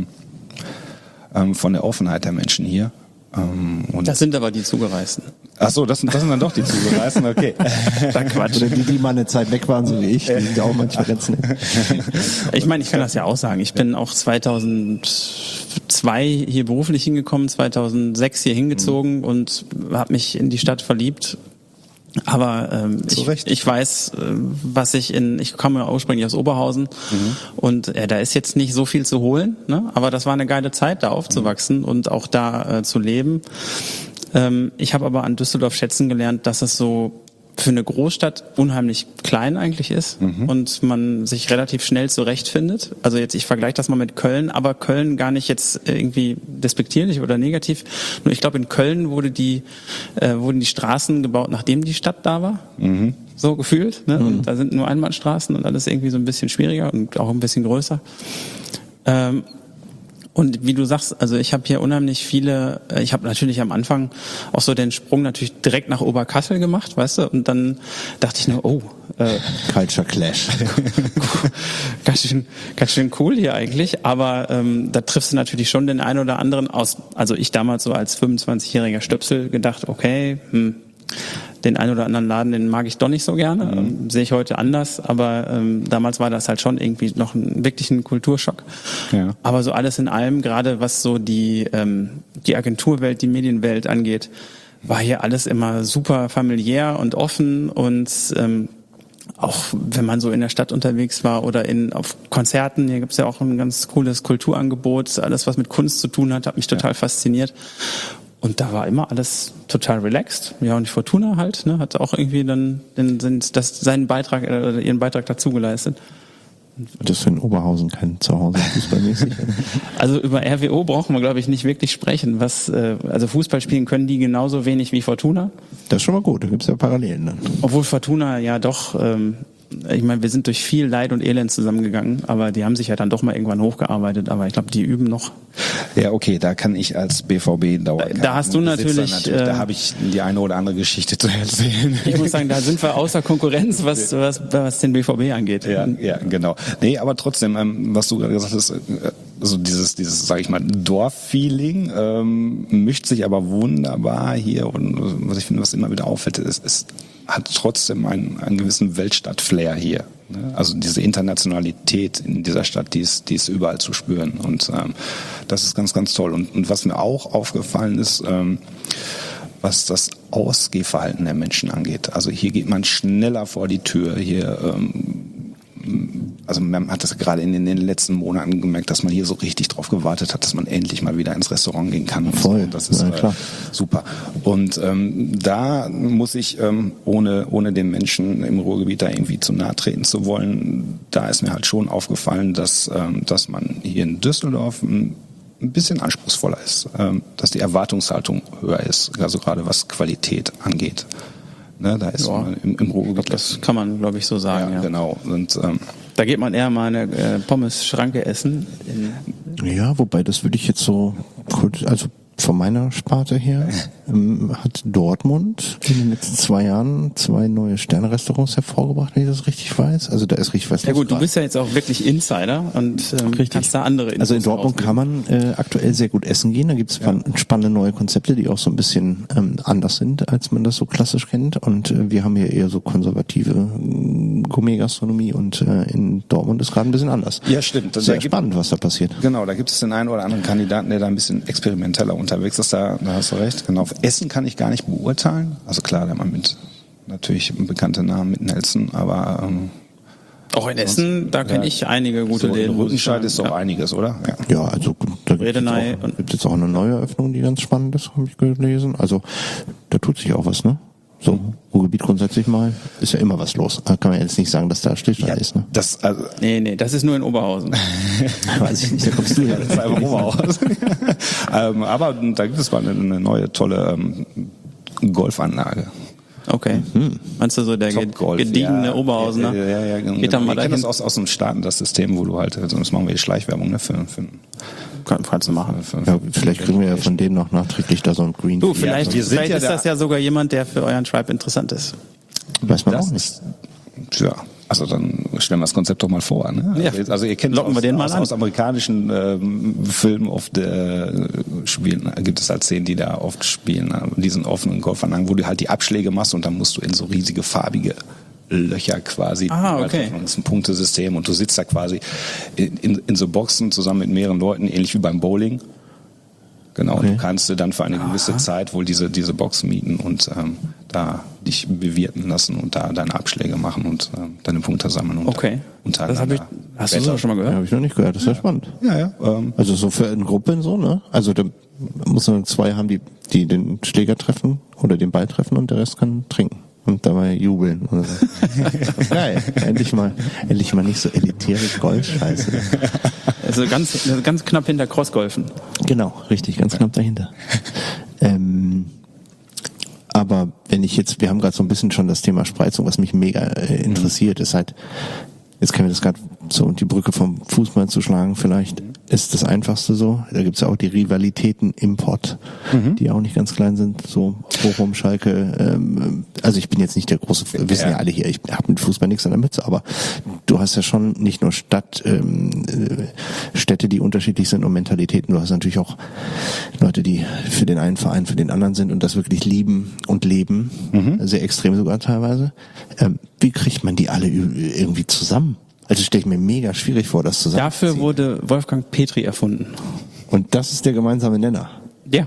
von der Offenheit der Menschen hier. Und Das sind aber die Zugereisten. Ach so, das sind dann doch die Zugereisten, okay. Quatsch. Oder die mal eine Zeit weg waren, so wie ich, die sind ja auch manchmal ganz nett. Ich meine, ich kann das ja auch sagen. Ich bin auch 2002 hier beruflich hingekommen, 2006 hier hingezogen und habe mich in die Stadt verliebt. Aber ich weiß, ich komme ja ursprünglich aus Oberhausen und da ist jetzt nicht so viel zu holen, ne? Aber das war eine geile Zeit, da aufzuwachsen und auch da zu leben. Ich habe aber an Düsseldorf schätzen gelernt, dass es so für eine Großstadt unheimlich klein eigentlich ist und man sich relativ schnell zurechtfindet. Also jetzt, ich vergleiche das mal mit Köln, aber Köln gar nicht jetzt irgendwie despektierlich oder negativ. Nur ich glaube, in Köln wurden die Straßen gebaut, nachdem die Stadt da war. So gefühlt. Ne? Und da sind nur Einbahnstraßen und alles irgendwie so ein bisschen schwieriger und auch ein bisschen größer. Und wie du sagst, also ich habe hier unheimlich viele, ich habe natürlich am Anfang auch so den Sprung natürlich direkt nach Oberkassel gemacht, weißt du, und dann dachte ich nur, Culture Clash. ganz schön cool hier eigentlich, aber da triffst du natürlich schon den einen oder anderen aus, also ich damals so als 25-jähriger Stöpsel gedacht, okay, Den einen oder anderen Laden, den mag ich doch nicht so gerne. Sehe ich heute anders, aber damals war das halt schon irgendwie noch wirklich ein Kulturschock. Ja. Aber so alles in allem, gerade was so die Agenturwelt, die Medienwelt angeht, war hier alles immer super familiär und offen und auch wenn man so in der Stadt unterwegs war oder auf Konzerten, hier gibt's ja auch ein ganz cooles Kulturangebot, alles was mit Kunst zu tun hat mich total fasziniert. Und da war immer alles total relaxed. Ja, und die Fortuna halt, ne, hat auch irgendwie dann seinen Beitrag oder ihren Beitrag dazu geleistet. Das ist in Oberhausen kein Zuhause fußballmäßig. Also über RWO brauchen wir, glaube ich, nicht wirklich sprechen. Also Fußball spielen können die genauso wenig wie Fortuna. Das ist schon mal gut, da gibt's ja Parallelen dann. Obwohl Fortuna ja doch, ich meine, wir sind durch viel Leid und Elend zusammengegangen, aber die haben sich ja dann doch mal irgendwann hochgearbeitet, aber ich glaube, die üben noch. Ja, okay, da kann ich als BVB-Dauer. Da hast du natürlich, da habe ich die eine oder andere Geschichte zu erzählen. Ich muss sagen, da sind wir außer Konkurrenz, was den BVB angeht. Ja, genau. Nee, aber trotzdem, was du gerade gesagt hast, also dieses, sag ich mal, Dorffeeling mischt sich aber wunderbar hier und was ich finde, was immer wieder auffällt, ist hat trotzdem einen gewissen Weltstadt-Flair hier. Also diese Internationalität in dieser Stadt, die ist überall zu spüren. Und das ist ganz, ganz toll. Und was mir auch aufgefallen ist, was das Ausgehverhalten der Menschen angeht. Also hier geht man schneller vor die Tür. Hier, also man hat das gerade in den letzten Monaten gemerkt, dass man hier so richtig drauf gewartet hat, dass man endlich mal wieder ins Restaurant gehen kann. Voll, so. Das ist klar. Super. Und da muss ich, ohne den Menschen im Ruhrgebiet da irgendwie zu nahe treten zu wollen, da ist mir halt schon aufgefallen, dass man hier in Düsseldorf ein bisschen anspruchsvoller ist, dass die Erwartungshaltung höher ist, also gerade was Qualität angeht. Ne, da ist man im Ruhrgebiet. Das kann man, glaube ich, so sagen. Ja, genau. Und da geht man eher mal eine Pommes-Schranke essen. Ja, wobei das würde ich jetzt so, also von meiner Sparte her hat Dortmund in den letzten 2 Jahren 2 neue Sterne-Restaurants hervorgebracht, wenn ich das richtig weiß. Also da ist richtig was los. Ja gut, du bist ja jetzt auch wirklich Insider und kannst da andere Infos Also in Dortmund kann man aktuell sehr gut essen gehen. Da gibt es spannende neue Konzepte, die auch so ein bisschen anders sind, als man das so klassisch kennt. Und wir haben hier eher so konservative Gourmet-Gastronomie und in Dortmund ist gerade ein bisschen anders. Ja, stimmt. Sehr spannend, was da passiert. Genau, da gibt es den einen oder anderen Kandidaten, der da ein bisschen experimenteller unterwegs ist. Da hast du recht. Genau. Essen kann ich gar nicht beurteilen. Also klar, da man natürlich bekannte Namen mit Nelson, aber auch in Essen, da kenne ich einige gute Läden. In Rüttenscheid ist doch einiges, oder? Ja, also da gibt es jetzt auch eine neue Eröffnung, die ganz spannend ist, habe ich gelesen. Also da tut sich auch was, ne? So, Ruhrgebiet grundsätzlich mal, ist ja immer was los. Da kann man jetzt nicht sagen, dass da Stillstand ist, ne? Nee, das ist nur in Oberhausen. Weiß ich nicht, da kommst du her. Das ist einfach Oberhausen. Aber da gibt es mal eine neue, tolle Golfanlage. Okay. Meinst du so der gediegene Oberhausener? Ja, genau. Geht dann mal dahin. Das aus dem Staaten, das System, wo du halt, sonst machen wir die Schleichwerbung, ne, Kannst du machen. Ja, vielleicht kriegen wir ja von denen noch nachträglich da so ein Green. Du, vielleicht ist das ja sogar jemand, der für euren Tribe interessant ist. Weiß man auch nicht. Tja, also dann stellen wir das Konzept doch mal vor. Ne? Ja. Also ihr kennt aus amerikanischen Filmen oft spielen, gibt es halt Szenen, die da oft spielen, diesen offenen Golfanlagen, wo du halt die Abschläge machst und dann musst du in so riesige farbige Löcher quasi. Okay. Das ist ein Punktesystem und du sitzt da quasi in so Boxen zusammen mit mehreren Leuten, ähnlich wie beim Bowling. Genau, okay. Du kannst dir dann für eine gewisse Zeit wohl diese Box mieten und da dich bewirten lassen und da deine Abschläge machen und deine Punkte sammeln. Und hast du das schon mal gehört? Ja, habe ich noch nicht gehört, das ist ja spannend. Ja. Also so für eine Gruppe so, ne? Also da muss man 2 haben, die den Schläger treffen oder den Ball treffen und der Rest kann trinken. Und dabei jubeln. Oder so. Geil. Endlich mal nicht so elitäre Golfscheiße. Also ganz knapp hinter Crossgolfen. Genau, richtig, ganz knapp dahinter. Aber wenn ich jetzt, wir haben gerade so ein bisschen schon das Thema Spreizung, was mich mega interessiert, ist halt, jetzt können wir das gerade so die Brücke vom Fußball zu schlagen, vielleicht ist das Einfachste so. Da gibt's ja auch die Rivalitäten im Pott, die auch nicht ganz klein sind, so Bochum, Schalke. Also ich bin jetzt nicht der große, wissen ja alle hier, ich habe mit Fußball nichts an der Mütze, aber du hast ja schon nicht nur Stadtteile Städte, die unterschiedlich sind und Mentalitäten. Du hast natürlich auch Leute, die für den einen Verein, für den anderen sind und das wirklich lieben und leben. Sehr extrem sogar teilweise. Wie kriegt man die alle irgendwie zusammen? Also stelle ich mir mega schwierig vor, das zusammen. Dafür wurde Wolfgang Petri erfunden. Und das ist der gemeinsame Nenner. Ja.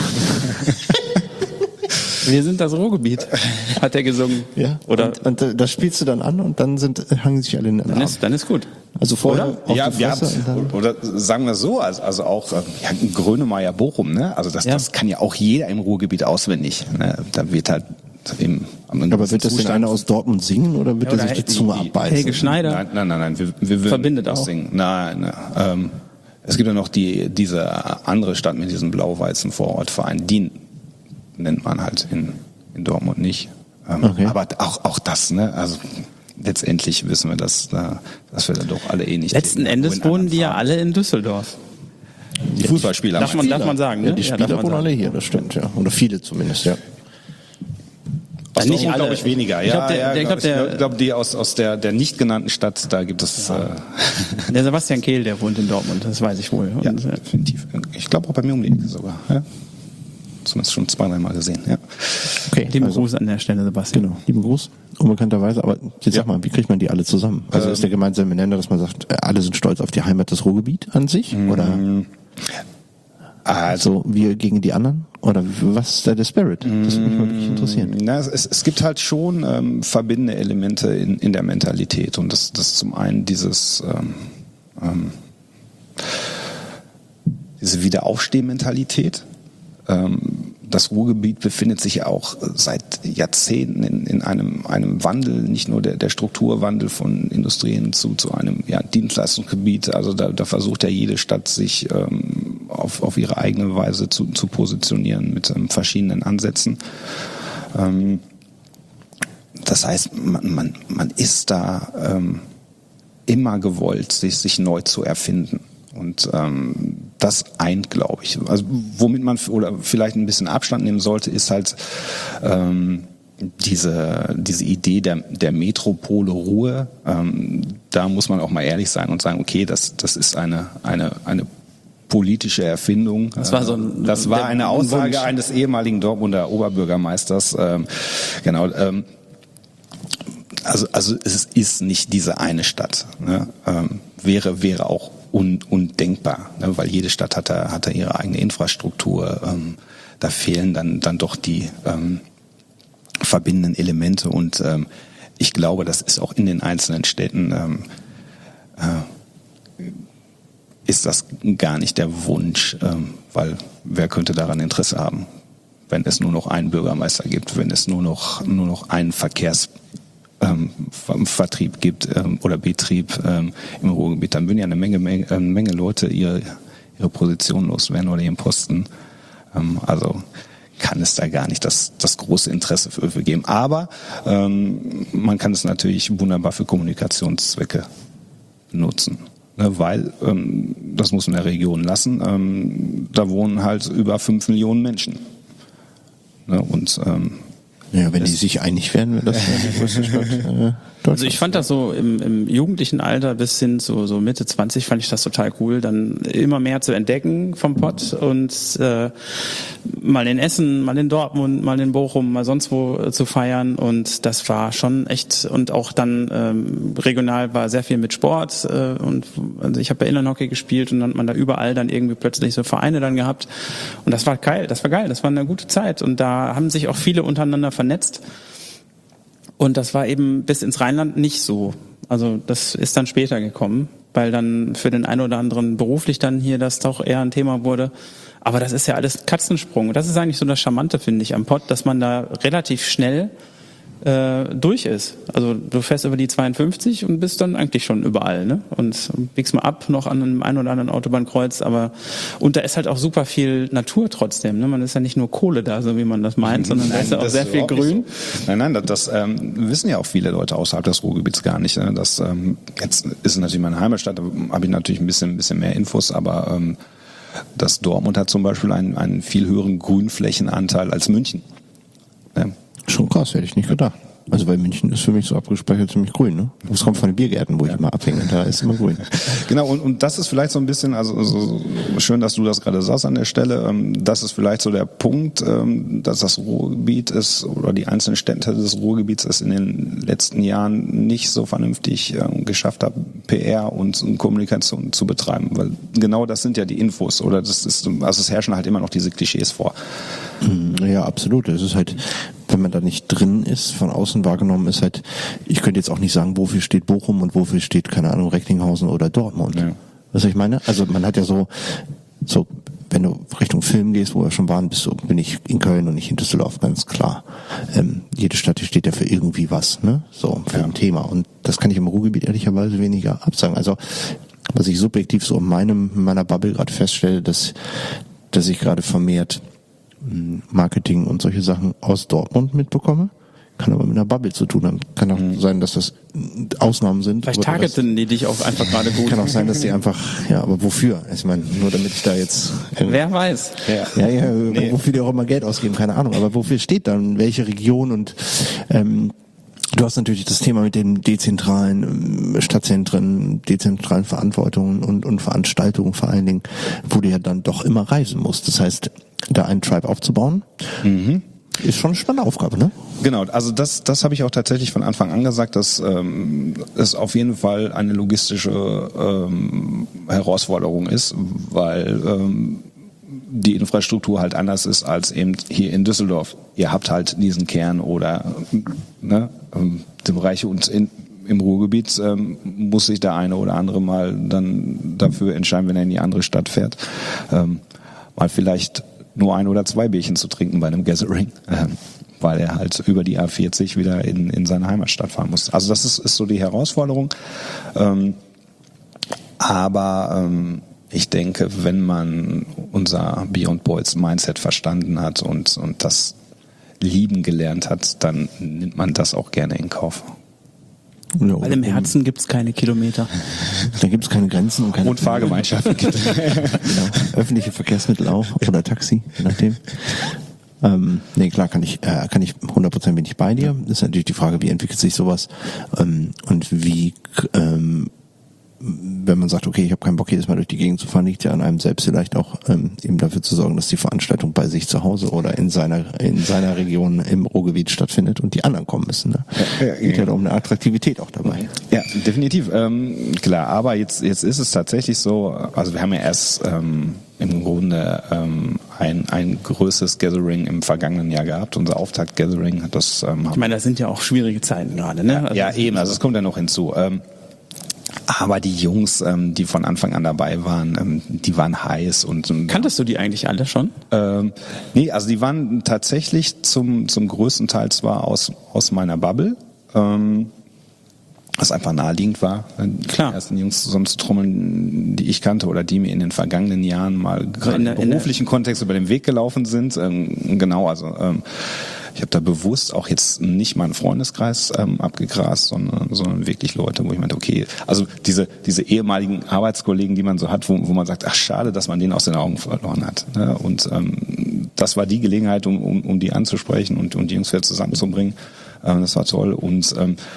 Wir sind das Ruhrgebiet, hat er gesungen. Ja. Oder und das spielst du dann an und dann hangen sich alle in den Arm. dann ist gut. Also vorher auf Ja, die wir Fresse und dann oder sagen wir so, also auch Grönemeyer Bochum, ne? Also das kann ja auch jeder im Ruhrgebiet auswendig. Ne? Da wird halt aber wird das denn einer aus Dortmund singen oder wird er sich die Zunge abbeißen? Helge Schneider. Nein, wir würden verbindet das auch. singen. Nein. Es gibt ja noch diese andere Stadt mit diesem Blau-Weißen-Vorortverein, die nennt man halt in Dortmund nicht. Okay. Aber auch das, ne? Also letztendlich wissen wir, dass wir da doch alle nicht. Letzten Endes wohnen die ja alle in Düsseldorf. Die Fußballspieler. Darf man sagen, ne? Ja, die Spieler darf man wohnen sagen. alle hier, das stimmt, ja. Oder viele zumindest, ja. Aus Nicht Dortmund, alle. glaube ich, weniger. Ich glaub, Die aus der nicht genannten Stadt, da gibt es... Der Sebastian Kehl, der wohnt in Dortmund, das weiß ich wohl. ja, Und, definitiv. Ich glaube auch bei mir um die Ecke sogar. Ja. Zumindest schon 2-3 Mal gesehen. Ja. Okay, lieben Gruß an der Stelle, Sebastian. Genau, lieben Gruß, unbekannterweise. Aber jetzt sag mal, wie kriegt man die alle zusammen? Also ist der gemeinsame Nenner, dass man sagt, alle sind stolz auf die Heimat des Ruhrgebiet an sich? Oder also wir gegen die anderen? Oder was ist da der Spirit? Das würde mich mal wirklich interessieren. Na, es gibt halt schon verbindende Elemente in der Mentalität. Und das zum einen diese Wiederaufstehmentalität. Das Ruhrgebiet befindet sich ja auch seit Jahrzehnten in einem Wandel, nicht nur der Strukturwandel von Industrien zu einem Dienstleistungsgebiet. Also da versucht ja jede Stadt sich auf ihre eigene Weise zu positionieren mit verschiedenen Ansätzen. Das heißt, man ist da immer gewollt, sich neu zu erfinden. Und das eint, glaube ich. Also womit man oder vielleicht ein bisschen Abstand nehmen sollte, ist halt diese Idee der Metropole Ruhr. Da muss man auch mal ehrlich sein und sagen, okay, das ist eine politische Erfindung. Das war eine Aussage eines ehemaligen Dortmunder Oberbürgermeisters. Genau. Also es ist nicht diese eine Stadt. Ne? Wäre auch undenkbar, ne? Weil jede Stadt hat da ihre eigene Infrastruktur. Da fehlen dann doch die verbindenden Elemente und ich glaube, das ist auch in den einzelnen Städten ist das gar nicht der Wunsch, weil wer könnte daran Interesse haben, wenn es nur noch einen Bürgermeister gibt, wenn es nur noch einen Vertrieb gibt oder Betrieb im Ruhrgebiet, dann würden ja eine Menge Leute ihre Position loswerden oder ihren Posten. Also kann es da gar nicht das große Interesse für geben. Aber man kann es natürlich wunderbar für Kommunikationszwecke nutzen. Ne, weil, das muss man der Region lassen, da wohnen halt über 5 Millionen Menschen. Ne, und ja, wenn die sich einig werden, wäre das die größte Stadt Deutschlands. Also ich fand das so im jugendlichen Alter bis hin so Mitte 20 fand ich das total cool, dann immer mehr zu entdecken vom Pott und mal in Essen, mal in Dortmund, mal in Bochum, mal sonst wo zu feiern und das war schon echt und auch dann regional war sehr viel mit Sport und also ich habe bei Inlandhockey gespielt und dann hat man da überall dann irgendwie plötzlich so Vereine dann gehabt und das war geil, das war eine gute Zeit und da haben sich auch viele untereinander vernetzt. Und das war eben bis ins Rheinland nicht so. Also das ist dann später gekommen, weil dann für den einen oder anderen beruflich dann hier das doch eher ein Thema wurde. Aber das ist ja alles Katzensprung. Und das ist eigentlich so das Charmante, finde ich, am Pott, dass man da relativ schnell durch ist. Also du fährst über die 52 und bist dann eigentlich schon überall, ne? Und biegst mal ab noch an einem ein oder anderen Autobahnkreuz, und da ist halt auch super viel Natur trotzdem, ne? Man ist ja nicht nur Kohle da, so wie man das meint, sondern da ist ja auch sehr viel Grün. So. Nein, das wissen ja auch viele Leute außerhalb des Ruhrgebiets gar nicht. Ne? Das jetzt ist natürlich meine Heimatstadt, da habe ich natürlich ein bisschen mehr Infos, aber das Dortmund hat zum Beispiel einen viel höheren Grünflächenanteil als München. Ne? Schon krass, hätte ich nicht gedacht. Also weil München ist für mich so abgespeichert ziemlich grün, ne? Das kommt von den Biergärten, wo ich immer abhänge, da ist immer grün. Genau, und das ist vielleicht so ein bisschen, also so schön, dass du das gerade sagst an der Stelle, das ist vielleicht so der Punkt, dass das Ruhrgebiet ist, oder die einzelnen Städte des Ruhrgebiets es in den letzten Jahren nicht so vernünftig geschafft haben, PR und Kommunikation zu betreiben, weil genau das sind ja die Infos, oder das ist, also es herrschen halt immer noch diese Klischees vor. Ja, absolut. Es ist halt, wenn man da nicht drin ist, von außen wahrgenommen ist halt, ich könnte jetzt auch nicht sagen, wofür steht Bochum und wofür steht, keine Ahnung, Recklinghausen oder Dortmund. Ja. Was ich meine? Also man hat ja so, wenn du Richtung Film gehst, wo wir schon waren, bin ich in Köln und nicht in Düsseldorf, ganz klar. Jede Stadt steht ja für irgendwie was, ne? So, für ein Thema. Und das kann ich im Ruhrgebiet ehrlicherweise weniger absagen. Also, was ich subjektiv so in meiner Bubble gerade feststelle, dass ich gerade vermehrt Marketing und solche Sachen aus Dortmund mitbekomme. Kann aber mit einer Bubble zu tun haben. Kann auch sein, dass das Ausnahmen sind. Vielleicht targeten die dich auch einfach gerade gut. Kann auch sein, dass die einfach, ja, aber wofür? Ich meine, nur damit ich da jetzt... Wer weiß. Ja, nee. Wofür die auch immer Geld ausgeben, keine Ahnung. Aber wofür steht dann welche Region? Und du hast natürlich das Thema mit den dezentralen Stadtzentren, dezentralen Verantwortungen und Veranstaltungen vor allen Dingen, wo du ja dann doch immer reisen musst. Das heißt, da einen Tribe aufzubauen, ist schon eine spannende Aufgabe, ne? Genau, also das habe ich auch tatsächlich von Anfang an gesagt, dass es auf jeden Fall eine logistische Herausforderung ist, weil die Infrastruktur halt anders ist als eben hier in Düsseldorf. Ihr habt halt diesen Kern oder die Bereiche und im Ruhrgebiet muss sich der eine oder andere mal dann dafür entscheiden, wenn er in die andere Stadt fährt, mal vielleicht nur 1 oder 2 Bierchen zu trinken bei einem Gathering, weil er halt über die A40 wieder in seine Heimatstadt fahren muss. Also das ist so die Herausforderung. Aber ich denke, wenn man unser Beyond Boys Mindset verstanden hat und das lieben gelernt hat, dann nimmt man das auch gerne in Kauf. Ja, weil im Herzen gibt es keine Kilometer. Da gibt es keine Grenzen und keine Fahrgemeinschaften. Genau. Öffentliche Verkehrsmittel auch oder Taxi, je nachdem. Nee, klar kann ich 100% bin ich bei dir. Das ist natürlich die Frage, wie entwickelt sich sowas und wie wenn man sagt, okay, ich habe keinen Bock, jedes Mal durch die Gegend zu fahren, liegt ja an einem selbst vielleicht auch eben dafür zu sorgen, dass die Veranstaltung bei sich zu Hause oder in seiner Region im Ruhrgebiet stattfindet und die anderen kommen müssen. Ne? Geht ja um eine Attraktivität auch dabei. Ja, definitiv. Klar, aber jetzt ist es tatsächlich so, also wir haben ja erst im Grunde ein größeres Gathering im vergangenen Jahr gehabt, unser Auftakt-Gathering. Ich meine, das sind ja auch schwierige Zeiten gerade, ne? Also ja, eben, also es kommt ja noch hinzu. Aber die Jungs, die von Anfang an dabei waren, die waren heiß. Kanntest du die eigentlich alle schon? Nee, also die waren tatsächlich zum größten Teil zwar aus meiner Bubble, was einfach naheliegend war, die ersten Jungs zusammenzutrommeln, die ich kannte oder die mir in den vergangenen Jahren mal gerade im beruflichen Kontext über den Weg gelaufen sind. Genau, also ich habe da bewusst auch jetzt nicht meinen Freundeskreis abgegrast, sondern wirklich Leute, wo ich meinte, okay, also diese ehemaligen Arbeitskollegen, die man so hat, wo man sagt, ach schade, dass man den aus den Augen verloren hat. Ne? Und das war die Gelegenheit, um die anzusprechen und die Jungs wieder zusammenzubringen. Das war toll. Und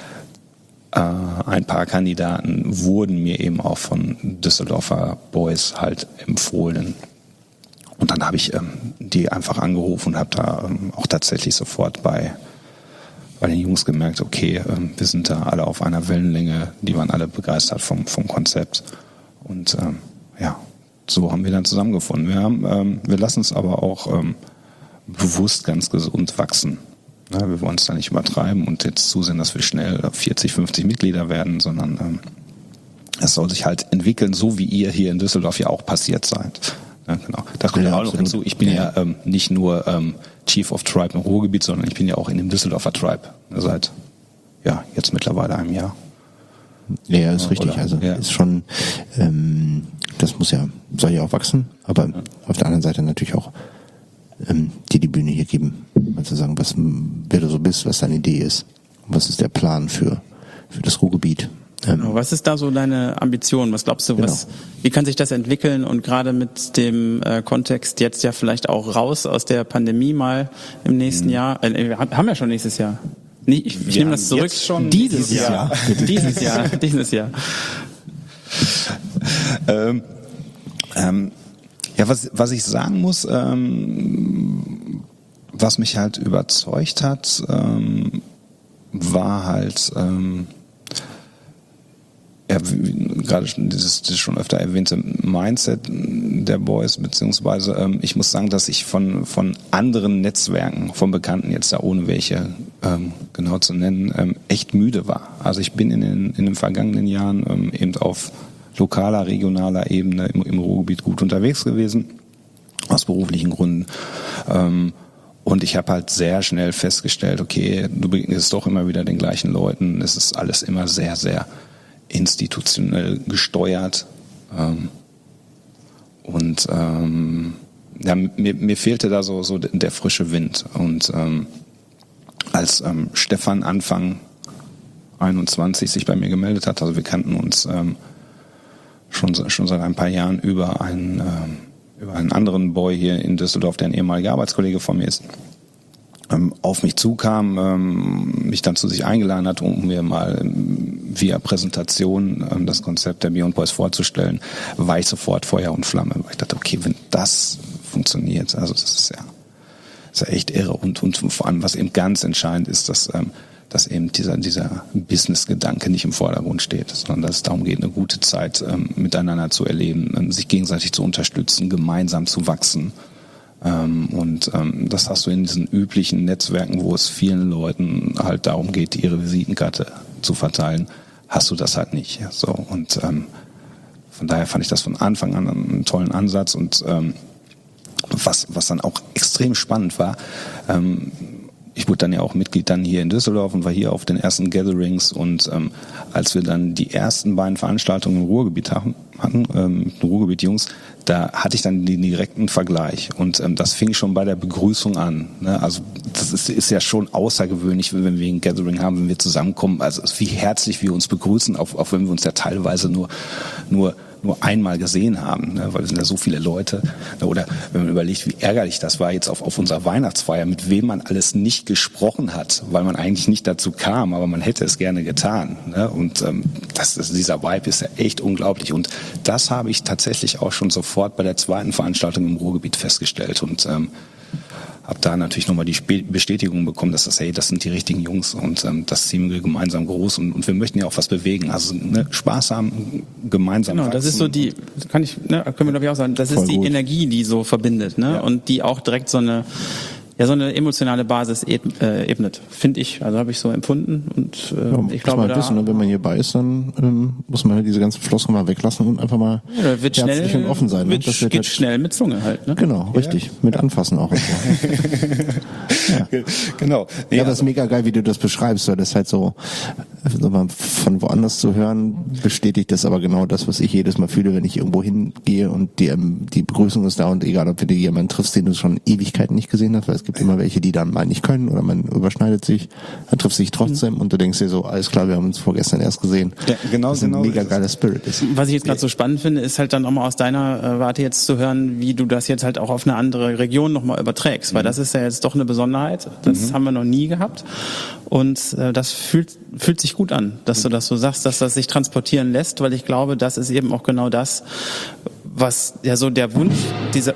ein paar Kandidaten wurden mir eben auch von Düsseldorfer Boys halt empfohlen. Und dann habe ich die einfach angerufen und habe da auch tatsächlich sofort bei den Jungs gemerkt, okay, wir sind da alle auf einer Wellenlänge, die waren alle begeistert vom Konzept. Und so haben wir dann zusammengefunden. Wir lassen es aber auch bewusst ganz gesund wachsen. Ja, wir wollen es da nicht übertreiben und jetzt zusehen, dass wir schnell 40, 50 Mitglieder werden, sondern es soll sich halt entwickeln, so wie ihr hier in Düsseldorf ja auch passiert seid. Ja, genau. Das kommt ja auch noch hinzu. Ich bin ja nicht nur Chief of Tribe im Ruhrgebiet, sondern ich bin ja auch in dem Düsseldorfer Tribe seit jetzt mittlerweile einem Jahr. Ja, ist richtig. Ist schon, das soll ja auch wachsen, aber auf der anderen Seite natürlich auch dir die Bühne hier geben, mal zu sagen, wer du so bist, was deine Idee ist, was ist der Plan für das Ruhrgebiet. Was ist da so deine Ambition? Was glaubst du, wie kann sich das entwickeln? Und gerade mit dem Kontext jetzt ja vielleicht auch raus aus der Pandemie mal im nächsten Jahr. Wir haben ja schon nächstes Jahr. Nee, ich nehme das zurück. Schon Dieses Jahr. Dieses Jahr. Ja, was ich sagen muss, was mich halt überzeugt hat, war halt, gerade dieses schon öfter erwähnte Mindset der Boys, beziehungsweise ich muss sagen, dass ich von anderen Netzwerken, von Bekannten jetzt da ohne welche genau zu nennen, echt müde war. Also ich bin in den vergangenen Jahren eben auf lokaler, regionaler Ebene im Ruhrgebiet gut unterwegs gewesen, aus beruflichen Gründen. Und ich habe halt sehr schnell festgestellt, okay, du begegnest doch immer wieder den gleichen Leuten. Es ist alles immer sehr, sehr institutionell gesteuert. Mir fehlte da so der frische Wind. Und als Stefan Anfang 21 sich bei mir gemeldet hat, also wir kannten uns schon seit ein paar Jahren über einen anderen Boy hier in Düsseldorf, der ein ehemaliger Arbeitskollege von mir ist, auf mich zukam, mich dann zu sich eingeladen hat, um mir mal via Präsentation das Konzept der Beyond Boys vorzustellen, war ich sofort Feuer und Flamme. Weil ich dachte, okay, wenn das funktioniert, also das ist ja echt irre. Und vor allem, was eben ganz entscheidend ist, dass eben dieser Business-Gedanke nicht im Vordergrund steht, sondern dass es darum geht, eine gute Zeit miteinander zu erleben, sich gegenseitig zu unterstützen, gemeinsam zu wachsen. Das hast du in diesen üblichen Netzwerken, wo es vielen Leuten halt darum geht, ihre Visitenkarte zu verteilen, hast du das halt nicht. So, und von daher fand ich das von Anfang an einen tollen Ansatz. Und was dann auch extrem spannend war, ich wurde dann ja auch Mitglied dann hier in Düsseldorf und war hier auf den ersten Gatherings, und als wir dann die ersten beiden Veranstaltungen im Ruhrgebiet hatten, mit den Ruhrgebiet-Jungs, da hatte ich dann den direkten Vergleich, und das fing schon bei der Begrüßung an. Ne? Also das ist ja schon außergewöhnlich, wenn wir ein Gathering haben, wenn wir zusammenkommen, also wie herzlich wir uns begrüßen, auch wenn wir uns ja teilweise nur einmal gesehen haben, ne, weil es sind ja so viele Leute. Oder wenn man überlegt, wie ärgerlich das war jetzt auf unserer Weihnachtsfeier, mit wem man alles nicht gesprochen hat, weil man eigentlich nicht dazu kam, aber man hätte es gerne getan. Ne? Und dieser Vibe ist ja echt unglaublich. Und das habe ich tatsächlich auch schon sofort bei der zweiten Veranstaltung im Ruhrgebiet festgestellt. Und habe da natürlich nochmal die Bestätigung bekommen, dass das sind die richtigen Jungs, und das ziehen wir gemeinsam groß, und wir möchten ja auch was bewegen. Also Spaß haben, gemeinsam Genau, wachsen. das ist so können wir glaube ich auch sagen, das ist die Energie, die so verbindet, ne? Ja. Und die auch direkt so eine emotionale Basis ebnet, finde ich. Also habe ich so empfunden, und ich glaube, man wissen, wenn man hierbei ist, dann muss man diese ganzen Floskeln mal weglassen und einfach mal herzlich und offen sein. Geht halt schnell mit Zunge halt. Ne? Genau, richtig. Mit Anfassen auch. Ja. Genau. Nee, ja, das ist mega geil, wie du das beschreibst, weil das halt so von woanders zu hören, bestätigt das aber genau das, was ich jedes Mal fühle, wenn ich irgendwo hingehe und die Begrüßung ist da, und egal, ob du jemanden triffst, den du schon Ewigkeiten nicht gesehen hast, weil es gibt immer welche, die dann mal nicht können oder man überschneidet sich, dann trifft sich trotzdem und du denkst dir so, alles klar, wir haben uns vorgestern erst gesehen. Ja, genau, was ein mega geiler Spirit ist. Was ich jetzt gerade so spannend finde, ist halt dann auch mal aus deiner Warte jetzt zu hören, wie du das jetzt halt auch auf eine andere Region nochmal überträgst, weil das ist ja jetzt doch eine Besonderheit, das haben wir noch nie gehabt, und das fühlt sich gut an, dass du das so sagst, dass das sich transportieren lässt, weil ich glaube, das ist eben auch genau das, was ja so der Wunsch dieser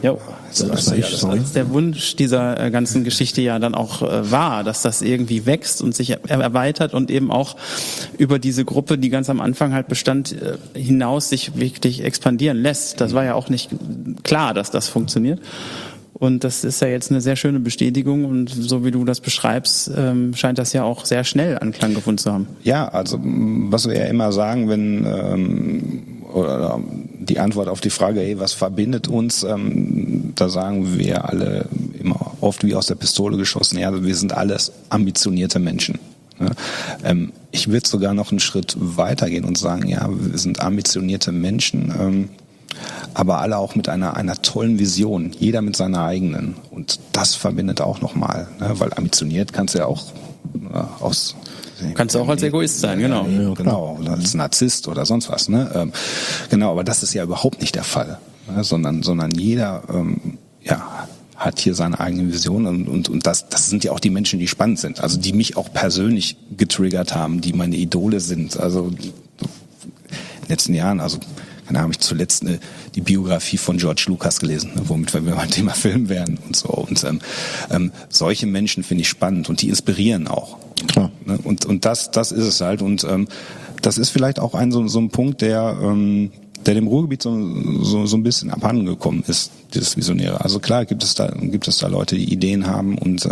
der Wunsch dieser ganzen Geschichte ja dann auch war, dass das irgendwie wächst und sich erweitert und eben auch über diese Gruppe, die ganz am Anfang halt bestand, hinaus sich wirklich expandieren lässt. Das war ja auch nicht klar, dass das funktioniert. Und das ist ja jetzt eine sehr schöne Bestätigung, und so wie du das beschreibst, scheint das ja auch sehr schnell Anklang gefunden zu haben. Ja, also was wir ja immer sagen, wenn oder die Antwort auf die Frage, was verbindet uns, da sagen wir alle immer oft wie aus der Pistole geschossen, ja, wir sind alles ambitionierte Menschen. Ich würde sogar noch einen Schritt weiter gehen und sagen, ja, wir sind ambitionierte Menschen, aber alle auch mit einer tollen Vision, jeder mit seiner eigenen. Und das verbindet auch nochmal, ne? Weil ambitioniert kannst du ja auch Kannst du auch als Egoist sein, genau. Ja, genau, oder als Narzisst oder sonst was. Ne? Genau, aber das ist ja überhaupt nicht der Fall, ne? Sondern jeder hat hier seine eigene Vision und das sind ja auch die Menschen, die spannend sind, also die mich auch persönlich getriggert haben, die meine Idole sind. Also in den letzten Jahren, also keine Ahnung, habe ich zuletzt die Biografie von George Lucas gelesen, womit wir beim Thema Film werden und so. Und solche Menschen finde ich spannend und die inspirieren auch. Klar. Und das ist es halt. Und das ist vielleicht auch so ein Punkt, der dem Ruhrgebiet so ein bisschen abhanden gekommen ist, dieses Visionäre. Also klar gibt es da Leute, die Ideen haben und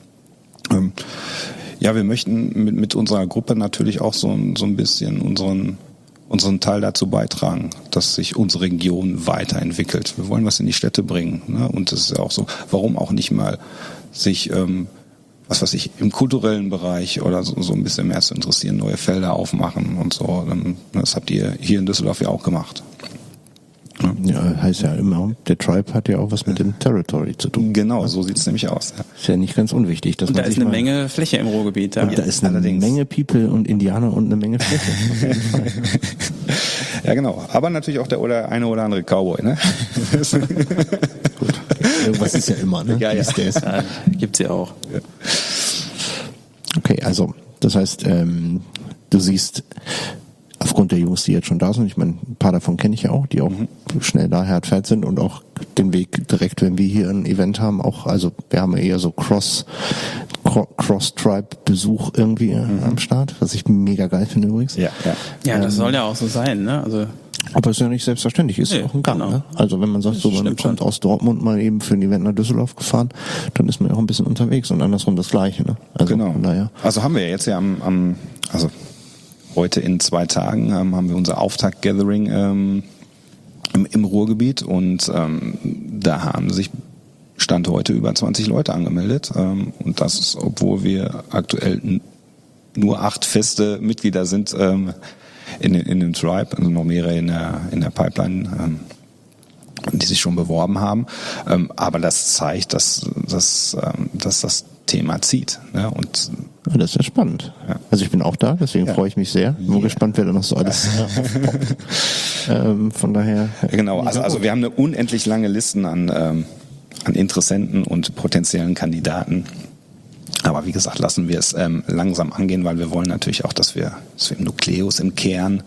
ja, wir möchten mit unserer Gruppe natürlich auch so ein bisschen unseren Teil dazu beitragen, dass sich unsere Region weiterentwickelt. Wir wollen was in die Städte bringen, ne? Und das ist ja auch so, warum auch nicht mal sich, was weiß ich, im kulturellen Bereich oder so ein bisschen mehr zu interessieren, neue Felder aufmachen und so. Das habt ihr hier in Düsseldorf ja auch gemacht. Ja, heißt ja immer, der Tribe hat ja auch was mit dem Territory zu tun. Genau, so sieht's nämlich aus. Ja. Ist ja nicht ganz unwichtig. Dass Und da man ist eine Menge Fläche im Ruhrgebiet. Und da ist eine Menge People und Indianer und eine Menge Fläche. Auf jeden Fall. Ja, genau. Aber natürlich auch der eine oder andere Cowboy, ne? Gut. Irgendwas ist ja immer, ne? Ja. Ja, gibt's ja auch. Ja. Okay, also, das heißt, du siehst, aufgrund der Jungs, die jetzt schon da sind, ich meine, ein paar davon kenne ich ja auch, die auch schnell da herdfährt sind und auch den Weg direkt, wenn wir hier ein Event haben, auch, also wir haben ja eher so Cross-Tribe-Besuch irgendwie am Start, was ich mega geil finde übrigens. Ja. Ja, das soll ja auch so sein, ne? Also Aber es ist ja nicht selbstverständlich, ist ja auch ein Gang. Genau. Ne? Also wenn man sagt, so man kommt aus Dortmund mal eben für ein Event nach Düsseldorf gefahren, dann ist man ja auch ein bisschen unterwegs und andersrum das Gleiche. Ne? Also Genau. von daher. Also haben wir jetzt ja also heute in 2 Tagen haben wir unser Auftakt-Gathering im Ruhrgebiet und da haben sich Stand heute über 20 Leute angemeldet und das ist, obwohl wir aktuell nur 8 feste Mitglieder sind in dem Tribe, also noch mehrere in der Pipeline, die sich schon beworben haben. Aber das zeigt, dass das Thema zieht. Ne? Und Ja, das ist ja spannend. Ja. Also ich bin auch da, deswegen freue ich mich sehr. Bin gespannt, wer da noch so alles aufpoppt. Von daher. Ja, genau, also wir haben eine unendlich lange Listen an Interessenten und potenziellen Kandidaten. Aber wie gesagt, lassen wir es langsam angehen, weil wir wollen natürlich auch, dass wir im Nukleus, im Kern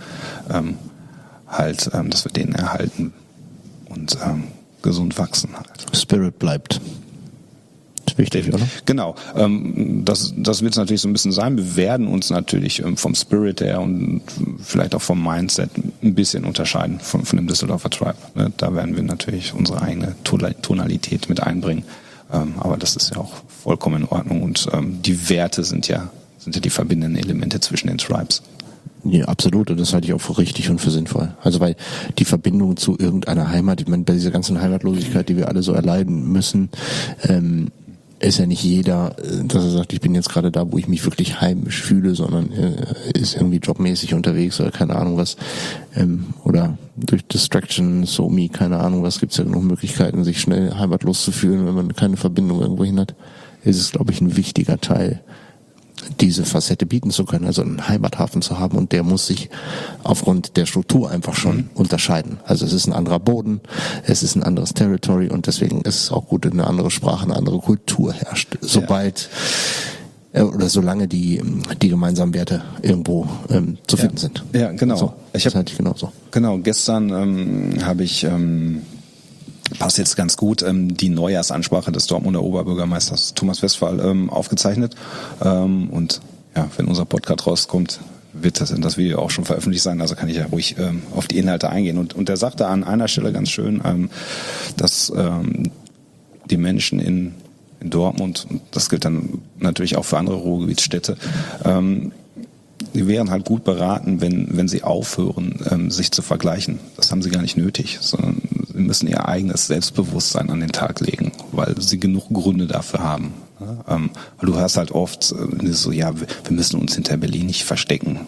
dass wir den erhalten und gesund wachsen halt. Spirit bleibt. Das ist wichtig, oder? Genau, das wird es natürlich so ein bisschen sein. Wir werden uns natürlich vom Spirit her und vielleicht auch vom Mindset ein bisschen unterscheiden von dem Düsseldorfer Tribe. Ne? Da werden wir natürlich unsere eigene Tonalität mit einbringen. Aber das ist ja auch vollkommen in Ordnung und die Werte sind ja die verbindenden Elemente zwischen den Tribes. Ja, absolut. Und das halte ich auch für richtig und für sinnvoll. Also weil die Verbindung zu irgendeiner Heimat, ich meine, bei dieser ganzen Heimatlosigkeit, die wir alle so erleiden müssen, ist ja nicht jeder, dass er sagt, ich bin jetzt gerade da, wo ich mich wirklich heimisch fühle, sondern ist irgendwie jobmäßig unterwegs oder keine Ahnung was. Oder durch Distraction, SoMe, keine Ahnung was, gibt es ja genug Möglichkeiten, sich schnell heimatlos zu fühlen, wenn man keine Verbindung irgendwo hin hat. Ist es, glaube ich, ein wichtiger Teil, diese Facette bieten zu können, also einen Heimathafen zu haben und der muss sich aufgrund der Struktur einfach schon unterscheiden. Also es ist ein anderer Boden, es ist ein anderes Territory und deswegen ist es auch gut, dass eine andere Sprache, eine andere Kultur herrscht. Sobald oder solange die gemeinsamen Werte irgendwo zu finden sind. Ja, genau. So, das halte ich genauso. Genau, gestern habe ich passt jetzt ganz gut, die Neujahrsansprache des Dortmunder Oberbürgermeisters Thomas Westphal aufgezeichnet. Und ja, wenn unser Podcast rauskommt, wird das Video auch schon veröffentlicht sein, also kann ich ja ruhig auf die Inhalte eingehen. Und er sagte an einer Stelle ganz schön, dass die Menschen in Dortmund, und das gilt dann natürlich auch für andere Ruhrgebietsstädte, die wären halt gut beraten, wenn sie aufhören, sich zu vergleichen. Das haben sie gar nicht nötig, sondern sie müssen ihr eigenes Selbstbewusstsein an den Tag legen, weil sie genug Gründe dafür haben. Weil du hörst halt oft so, ja, wir müssen uns hinter Berlin nicht verstecken.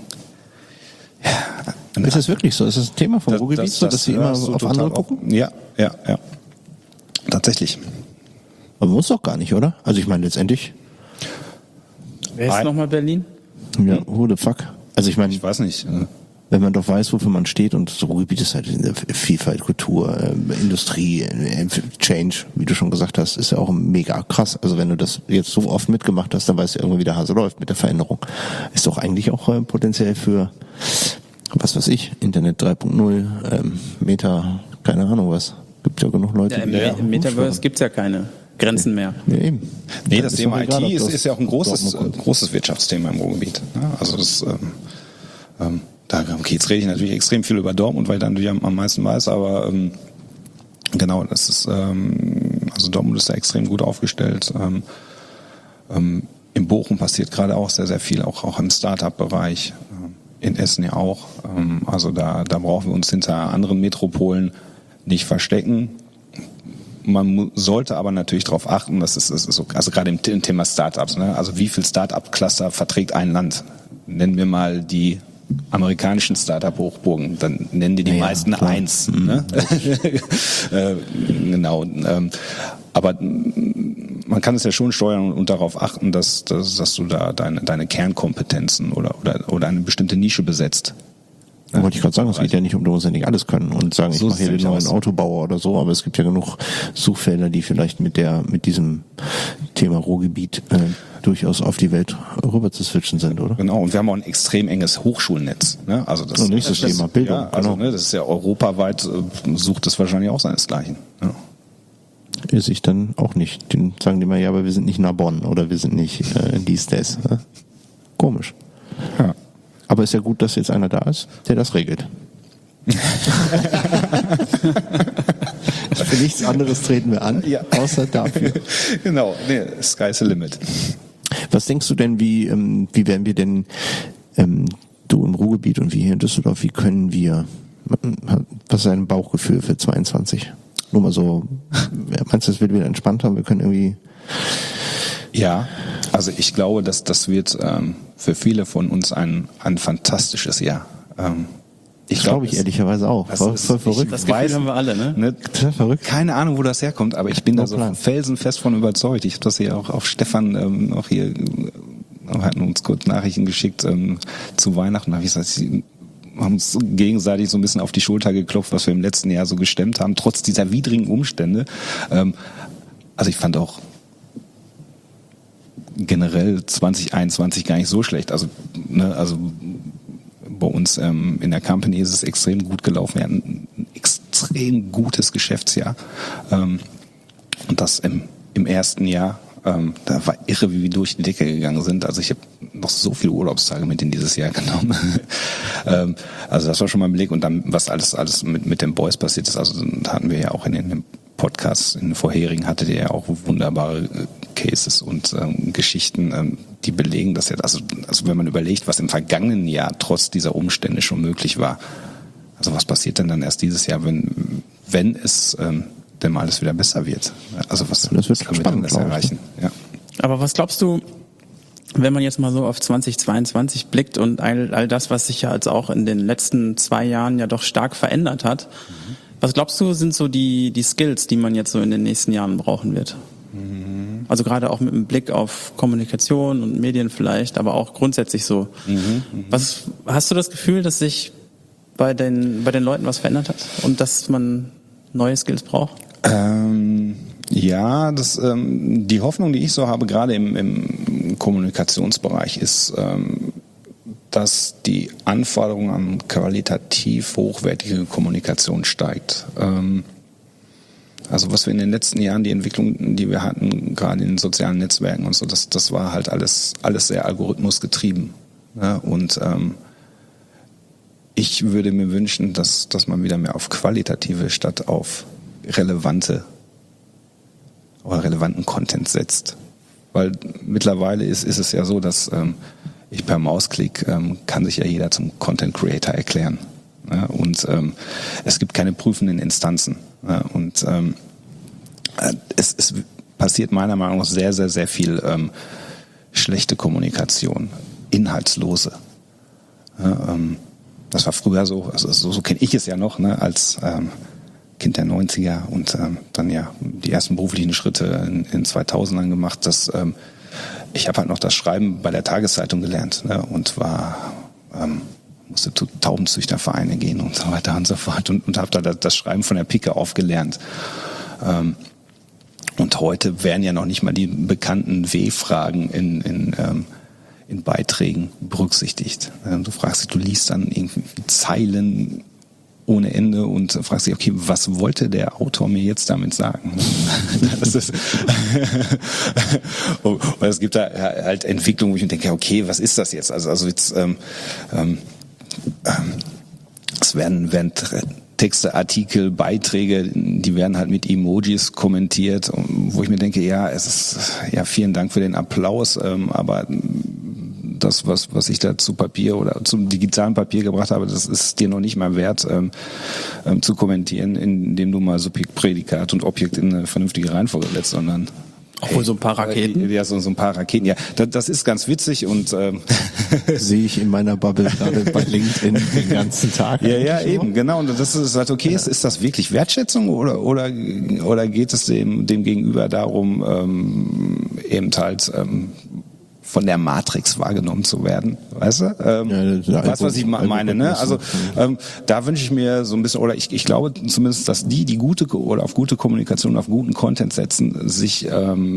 Ja, ist das wirklich so? Ist das ein Thema vom Ruhrgebiet so, dass sie immer auf andere gucken? Ja. Tatsächlich. Aber muss doch gar nicht, oder? Also ich meine letztendlich. Wer ist nochmal Berlin? Ja, who the fuck? Also ich meine, Ich weiß nicht. wenn man doch weiß, wofür man steht, und das Ruhrgebiet ist halt Vielfalt, Kultur, Industrie, Change, wie du schon gesagt hast, ist ja auch mega krass. Also wenn du das jetzt so oft mitgemacht hast, dann weißt du irgendwie, wie der Hase läuft mit der Veränderung. Ist doch eigentlich auch potenziell für, was weiß ich, Internet 3.0, Meta, keine Ahnung was. Gibt ja genug Leute, die im Metaverse gibt's ja keine Grenzen mehr. Ja, eben. Nee, das Thema IT ist ja auch ein großes Wirtschaftsthema im Ruhrgebiet. Also das, jetzt rede ich natürlich extrem viel über Dortmund, weil ich dann natürlich am meisten weiß, aber genau, das ist, also Dortmund ist da extrem gut aufgestellt. In Bochum passiert gerade auch sehr, sehr viel, auch im Start-up-Bereich. In Essen ja auch. Also da brauchen wir uns hinter anderen Metropolen nicht verstecken. Man sollte aber natürlich darauf achten, dass es so, also gerade im Thema Startups, ne? Also wie viel Startup-Cluster verträgt ein Land? Nennen wir mal die amerikanischen Startup-Hochburgen, dann nennen die meisten klar. 1. Ne? Genau. Aber man kann es ja schon steuern und darauf achten, dass du da deine Kernkompetenzen oder eine bestimmte Nische besetzt. Wollte ich gerade sagen, es geht ja nicht um, du musst ja nicht alles können und sagen, ich mache hier den neuen Autobauer oder so, aber es gibt ja genug Suchfelder, die vielleicht mit diesem Thema Ruhrgebiet durchaus auf die Welt rüber zu switchen sind, oder? Genau, und wir haben auch ein extrem enges Hochschulnetz. Ne? Also das nächstes Thema, Bildung. Ja, also genau. Das ist ja europaweit, sucht es wahrscheinlich auch seinesgleichen. Ja. Ist ich dann auch nicht. Den sagen die mal, ja, aber wir sind nicht Narbonne oder wir sind nicht dies, das. Ne? Komisch. Ja. Aber ist ja gut, dass jetzt einer da ist, der das regelt. Für nichts anderes treten wir an, außer dafür. Genau, nee, sky's the limit. Was denkst du denn, wie werden wir denn, du im Ruhrgebiet und wir hier in Düsseldorf, wie können wir, was ist dein Bauchgefühl für 22? Nur mal so, meinst du, es wird wieder entspannter? Wir können irgendwie... Ja, also ich glaube, dass das wird für viele von uns ein fantastisches Jahr. Ich glaube ehrlicherweise auch. Voll verrückt. Das Gefühl haben wir alle, ne? Verrückt. Keine Ahnung, wo das herkommt, aber ich bin da so felsenfest von überzeugt. Ich habe das hier auch auf Stefan auch hier, hatten uns kurz Nachrichten geschickt zu Weihnachten. Da habe ich gesagt, wir haben uns gegenseitig so ein bisschen auf die Schulter geklopft, was wir im letzten Jahr so gestemmt haben, trotz dieser widrigen Umstände. Also ich fand auch generell 2021 gar nicht so schlecht. Also bei uns in der Company ist es extrem gut gelaufen. Wir hatten ein extrem gutes Geschäftsjahr. Und das im ersten Jahr, da war irre, wie wir durch die Decke gegangen sind. Also ich habe noch so viele Urlaubstage mit in dieses Jahr genommen. Also das war schon mal ein Blick. Und dann, was alles mit den Boys passiert ist, also da hatten wir ja auch in den Podcasts, in den vorherigen, hattet ihr ja auch wunderbare Cases und Geschichten, die belegen, dass jetzt, also wenn man überlegt, was im vergangenen Jahr trotz dieser Umstände schon möglich war, also was passiert denn dann erst dieses Jahr, wenn es denn mal alles wieder besser wird? Also das wird können wir dann das erreichen? Ja. Aber was glaubst du, wenn man jetzt mal so auf 2022 blickt und all das, was sich ja jetzt auch in den letzten 2 Jahren ja doch stark verändert hat, was glaubst du, sind so die Skills, die man jetzt so in den nächsten Jahren brauchen wird? Also gerade auch mit dem Blick auf Kommunikation und Medien vielleicht, aber auch grundsätzlich so. Was hast du das Gefühl, dass sich bei den Leuten was verändert hat und dass man neue Skills braucht? Ja, die Hoffnung, die ich so habe, gerade im Kommunikationsbereich, ist, dass die Anforderung an qualitativ hochwertige Kommunikation steigt. Also was wir in den letzten Jahren, die Entwicklung, die wir hatten, gerade in den sozialen Netzwerken und so, das war halt alles sehr algorithmusgetrieben. Ja, und ich würde mir wünschen, dass man wieder mehr auf qualitative statt auf relevanten Content setzt. Weil mittlerweile ist es ja so, dass ich per Mausklick kann sich ja jeder zum Content Creator erklären. Ja, und es gibt keine prüfenden Instanzen. Ja, und es passiert meiner Meinung nach sehr, sehr, sehr viel schlechte Kommunikation, inhaltslose. Ja, das war früher so, also so kenne ich es ja noch, ne, als Kind der 90er und dann ja die ersten beruflichen Schritte in 2000ern gemacht, dass ich habe halt noch das Schreiben bei der Tageszeitung gelernt, ne, und war musste zu Taubenzüchtervereine gehen und so weiter und so fort und habe da das Schreiben von der Pike auf gelernt. Und heute werden ja noch nicht mal die bekannten W-Fragen in Beiträgen berücksichtigt. Du fragst dich, du liest dann irgendwie Zeilen ohne Ende und fragst dich, okay, was wollte der Autor mir jetzt damit sagen? Das ist und es gibt da halt Entwicklungen, wo ich mir denke, okay, was ist das jetzt? Also jetzt es werden Texte, Artikel, Beiträge, die werden halt mit Emojis kommentiert, wo ich mir denke, ja, es ist ja vielen Dank für den Applaus, aber das, was ich da zu Papier oder zum digitalen Papier gebracht habe, das ist dir noch nicht mal wert, zu kommentieren, indem du mal Subjekt, Prädikat und Objekt in eine vernünftige Reihenfolge setzt, sondern obwohl so ein paar Raketen. Ja, so ein paar Raketen. Ja, das ist ganz witzig und sehe ich in meiner Bubble gerade bei LinkedIn den ganzen Tag. Ja, eben, genau. Und das ist halt okay. Ist das wirklich Wertschätzung oder geht es dem Gegenüber darum, eben halt von der Matrix wahrgenommen zu werden, weißt du? Weißt du, was ich meine, ne? Also da wünsche ich mir so ein bisschen, oder ich glaube zumindest, dass die gute oder auf gute Kommunikation, auf guten Content setzen, sich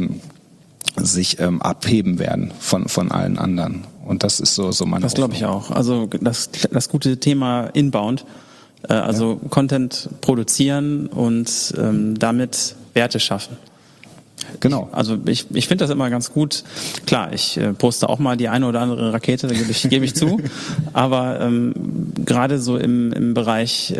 abheben werden von allen anderen. Und das ist so meine Das glaube ich auch. Also das gute Thema Inbound, also ja. Content produzieren und damit Werte schaffen. Genau. Also ich finde das immer ganz gut. Klar, ich poste auch mal die eine oder andere Rakete, da gebe ich zu. Aber gerade so im Bereich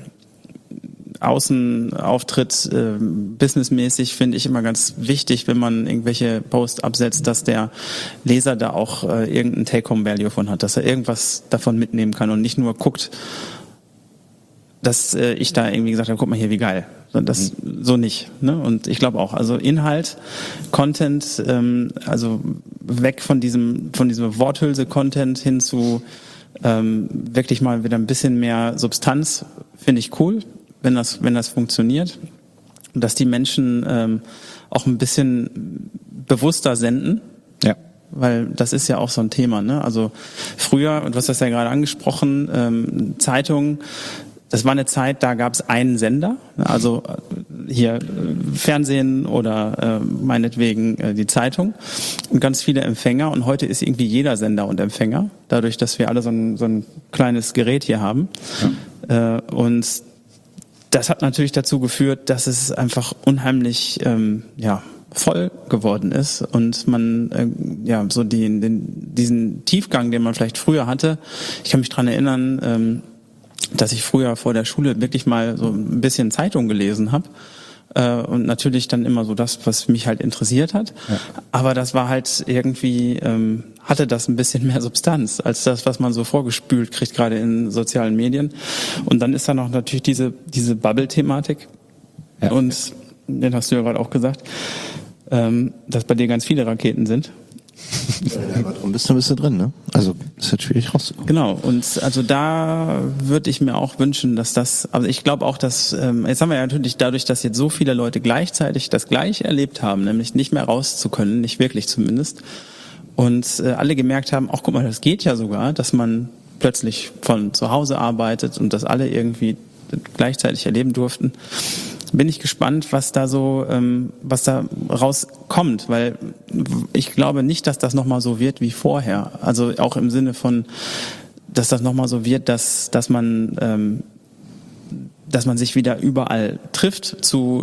Außenauftritt, businessmäßig finde ich immer ganz wichtig, wenn man irgendwelche Posts absetzt, dass der Leser da auch irgendeinen Take-Home-Value von hat, dass er irgendwas davon mitnehmen kann und nicht nur guckt, dass ich da irgendwie gesagt habe, guck mal hier, wie geil. Das so nicht. Ne? Und ich glaube auch, also Inhalt, Content, also weg von diesem Worthülse-Content hin zu wirklich mal wieder ein bisschen mehr Substanz, finde ich cool, wenn das funktioniert. Und dass die Menschen auch ein bisschen bewusster senden. Ja. Weil das ist ja auch so ein Thema. Ne? Also früher, und du hast das ja gerade angesprochen, Zeitungen, das war eine Zeit, da gab es einen Sender, also hier Fernsehen oder meinetwegen die Zeitung und ganz viele Empfänger. Und heute ist irgendwie jeder Sender und Empfänger, dadurch, dass wir alle so ein kleines Gerät hier haben. Ja. Und das hat natürlich dazu geführt, dass es einfach unheimlich voll geworden ist und man so diesen Tiefgang, den man vielleicht früher hatte. Ich kann mich dran erinnern, dass ich früher vor der Schule wirklich mal so ein bisschen Zeitung gelesen habe und natürlich dann immer so das, was mich halt interessiert hat. Ja. Aber das war halt irgendwie, hatte das ein bisschen mehr Substanz als das, was man so vorgespült kriegt, gerade in sozialen Medien. Und dann ist da noch natürlich diese Bubble-Thematik. Ja. Und den hast du ja gerade auch gesagt, dass bei dir ganz viele Raketen sind. Aber darum bist du drin, ne? Also ist halt schwierig rauszukommen. Genau, und also da würde ich mir auch wünschen, dass das, also ich glaube auch, dass, jetzt haben wir ja natürlich dadurch, dass jetzt so viele Leute gleichzeitig das Gleiche erlebt haben, nämlich nicht mehr raus zu können, nicht wirklich zumindest, und alle gemerkt haben, ach guck mal, das geht ja sogar, dass man plötzlich von zu Hause arbeitet und das alle irgendwie gleichzeitig erleben durften. Bin ich gespannt, was da rauskommt, weil ich glaube nicht, dass das nochmal so wird wie vorher. Also auch im Sinne von, dass das nochmal so wird, dass man sich wieder überall trifft zu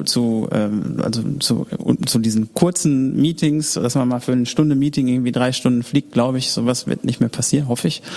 diesen kurzen Meetings, dass man mal für eine Stunde Meeting irgendwie 3 Stunden fliegt, glaube ich. Sowas wird nicht mehr passieren, hoffe ich.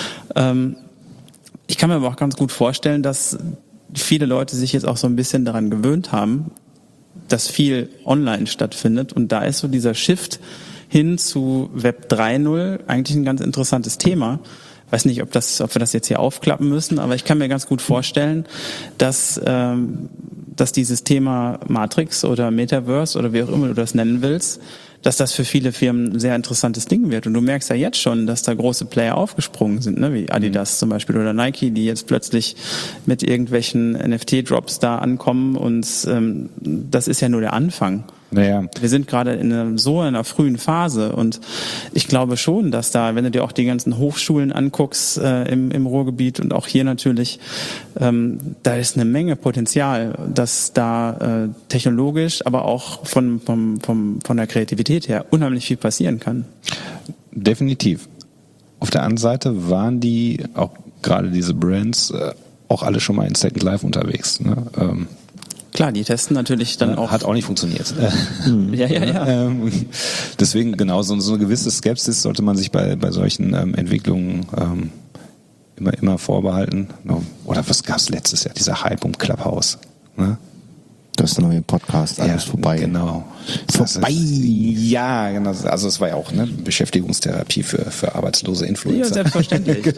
Ich kann mir aber auch ganz gut vorstellen, dass viele Leute sich jetzt auch so ein bisschen daran gewöhnt haben, dass viel online stattfindet. Und da ist so dieser Shift hin zu Web 3.0 eigentlich ein ganz interessantes Thema. Weiß nicht, ob wir das jetzt hier aufklappen müssen, aber ich kann mir ganz gut vorstellen, dass dieses Thema Matrix oder Metaverse oder wie auch immer du das nennen willst, dass das für viele Firmen ein sehr interessantes Ding wird. Und du merkst ja jetzt schon, dass da große Player aufgesprungen sind, ne? Wie Adidas zum Beispiel oder Nike, die jetzt plötzlich mit irgendwelchen NFT-Drops da ankommen. Und das ist ja nur der Anfang. Naja. Wir sind gerade in einer frühen Phase und ich glaube schon, dass da, wenn du dir auch die ganzen Hochschulen anguckst im Ruhrgebiet und auch hier natürlich, da ist eine Menge Potenzial, dass da technologisch, aber auch von der Kreativität her unheimlich viel passieren kann. Definitiv. Auf der anderen Seite waren die, auch gerade diese Brands, auch alle schon mal in Second Life unterwegs. Ne? Klar, die testen natürlich dann auch. Hat auch nicht funktioniert. Ja. Deswegen genau, so eine gewisse Skepsis sollte man sich bei solchen Entwicklungen immer vorbehalten. Oder was gab es letztes Jahr? Dieser Hype um Clubhouse. Ne? Das neue Podcast, alles vorbei. Genau. Vorbei. Ja, genau. Also es war ja auch Beschäftigungstherapie für arbeitslose Influencer. Ja, selbstverständlich.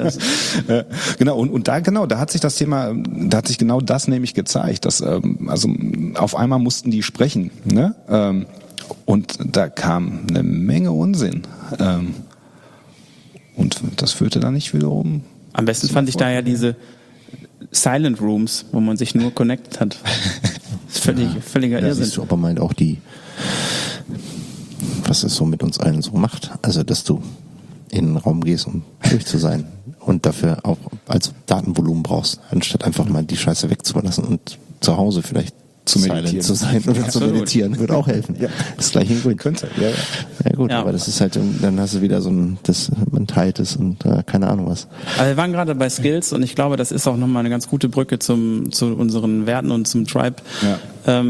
Da hat sich das Thema, da hat sich genau das nämlich gezeigt, dass also auf einmal mussten die sprechen, ne? Und da kam eine Menge Unsinn. Und das führte dann nicht wiederum. Am besten fand ich da ja diese Silent Rooms, wo man sich nur connected hat. Das ist völliger Irrsinn. Siehst du aber meint auch was es so mit uns allen so macht. Also, dass du in den Raum gehst, um durch zu sein und dafür auch als Datenvolumen brauchst, anstatt einfach mal die Scheiße wegzulassen und zu Hause vielleicht zu meditieren zu sein oder zu meditieren, würde auch helfen. Ja. Das gleiche in Grün. Könnte, ja. Ja gut, aber das ist halt, dann hast du wieder man teilt es und keine Ahnung was. Also wir waren gerade bei Skills und ich glaube, das ist auch nochmal eine ganz gute Brücke zu unseren Werten und zum Tribe. Ja.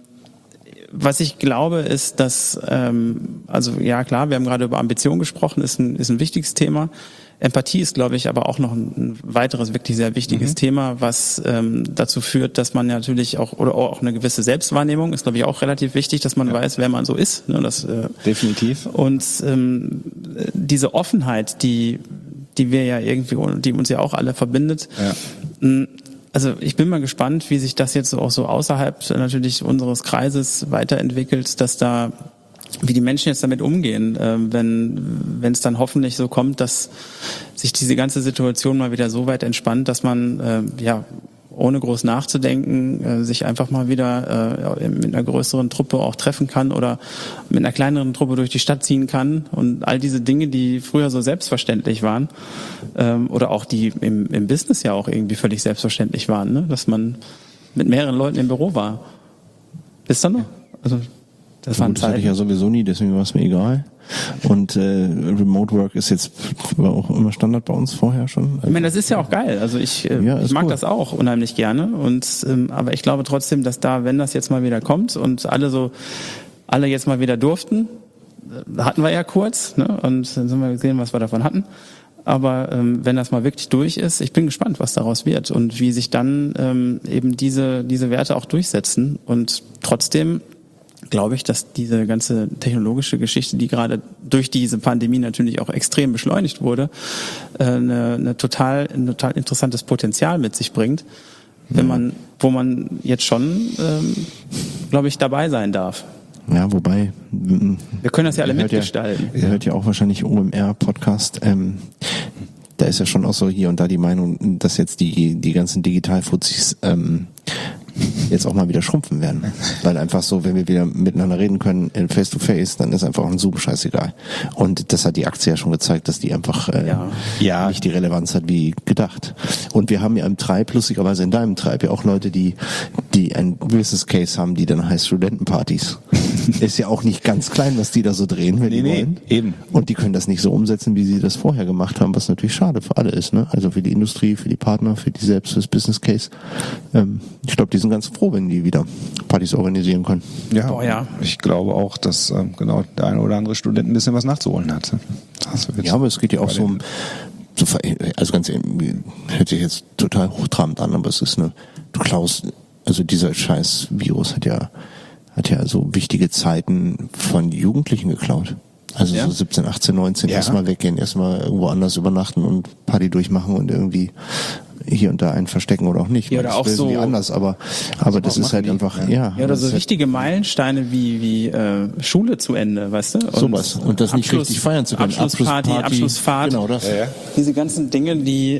Was ich glaube, ist, dass, also ja klar, wir haben gerade über Ambition gesprochen, ist ein wichtiges Thema. Empathie ist, glaube ich, aber auch noch ein weiteres wirklich sehr wichtiges Thema, was dazu führt, dass man natürlich auch eine gewisse Selbstwahrnehmung ist, glaube ich, auch relativ wichtig, dass man weiß, wer man so ist. Ne, definitiv. Und diese Offenheit, die wir ja irgendwie, die uns ja auch alle verbindet. Ja. Also ich bin mal gespannt, wie sich das jetzt auch so außerhalb natürlich unseres Kreises weiterentwickelt, wie die Menschen jetzt damit umgehen, wenn es dann hoffentlich so kommt, dass sich diese ganze Situation mal wieder so weit entspannt, dass man ohne groß nachzudenken sich einfach mal wieder mit einer größeren Truppe auch treffen kann oder mit einer kleineren Truppe durch die Stadt ziehen kann und all diese Dinge, die früher so selbstverständlich waren oder auch die im Business ja auch irgendwie völlig selbstverständlich waren, ne? Dass man mit mehreren Leuten im Büro war. Ist da noch? Also das hatte ich ja sowieso nie, deswegen war es mir egal. Und Remote Work war auch immer Standard bei uns vorher schon. Ich meine, das ist ja auch geil. Also ich mag das auch unheimlich gerne. Und aber ich glaube trotzdem, dass wenn das jetzt mal wieder kommt und alle jetzt mal wieder durften, hatten wir ja kurz, ne? Und dann haben wir gesehen, was wir davon hatten. Aber wenn das mal wirklich durch ist, ich bin gespannt, was daraus wird und wie sich dann eben diese Werte auch durchsetzen. Und trotzdem glaube ich, dass diese ganze technologische Geschichte, die gerade durch diese Pandemie natürlich auch extrem beschleunigt wurde, ein total interessantes Potenzial mit sich bringt, wo man jetzt schon, glaube ich, dabei sein darf. Ja, wobei... Wir können das ja alle mitgestalten. Ihr hört ja auch wahrscheinlich OMR-Podcast. Da ist ja schon auch so hier und da die Meinung, dass jetzt die ganzen Digitalfuzis jetzt auch mal wieder schrumpfen werden. Weil einfach so, wenn wir wieder miteinander reden können, face to face, dann ist einfach ein Zoom scheißegal. Und das hat die Aktie ja schon gezeigt, dass die einfach nicht die Relevanz hat wie gedacht. Und wir haben ja im Tribe, lustigerweise in deinem Tribe, ja auch Leute, die ein Business Case haben, die dann heißt Studentenpartys. Ist ja auch nicht ganz klein, was die da so drehen, wenn die wollen. Eben. Und die können das nicht so umsetzen, wie sie das vorher gemacht haben, was natürlich schade für alle ist, ne? Also für die Industrie, für die Partner, für die selbst, fürs Business Case. Ich glaube, die sind ganz froh, wenn die wieder Partys organisieren können. Ja. Ich glaube auch, dass der eine oder andere Student ein bisschen was nachzuholen hat. Ja, aber es geht ja auch so um, also ganz ehrlich, hört sich jetzt total hochtrabend an, aber es ist du klaust, also dieser scheiß Virus hat ja so wichtige Zeiten von Jugendlichen geklaut. Also so 17, 18, 19 erstmal weggehen, erstmal irgendwo anders übernachten und Party durchmachen und irgendwie hier und da einen verstecken oder auch nicht. Ja, oder auch so anders, aber das ist halt einfach, oder so wichtige Meilensteine wie Schule zu Ende, weißt du? Und sowas. Und das nicht richtig feiern zu können. Abschlussfahrt. Genau das. Ja. Diese ganzen Dinge, die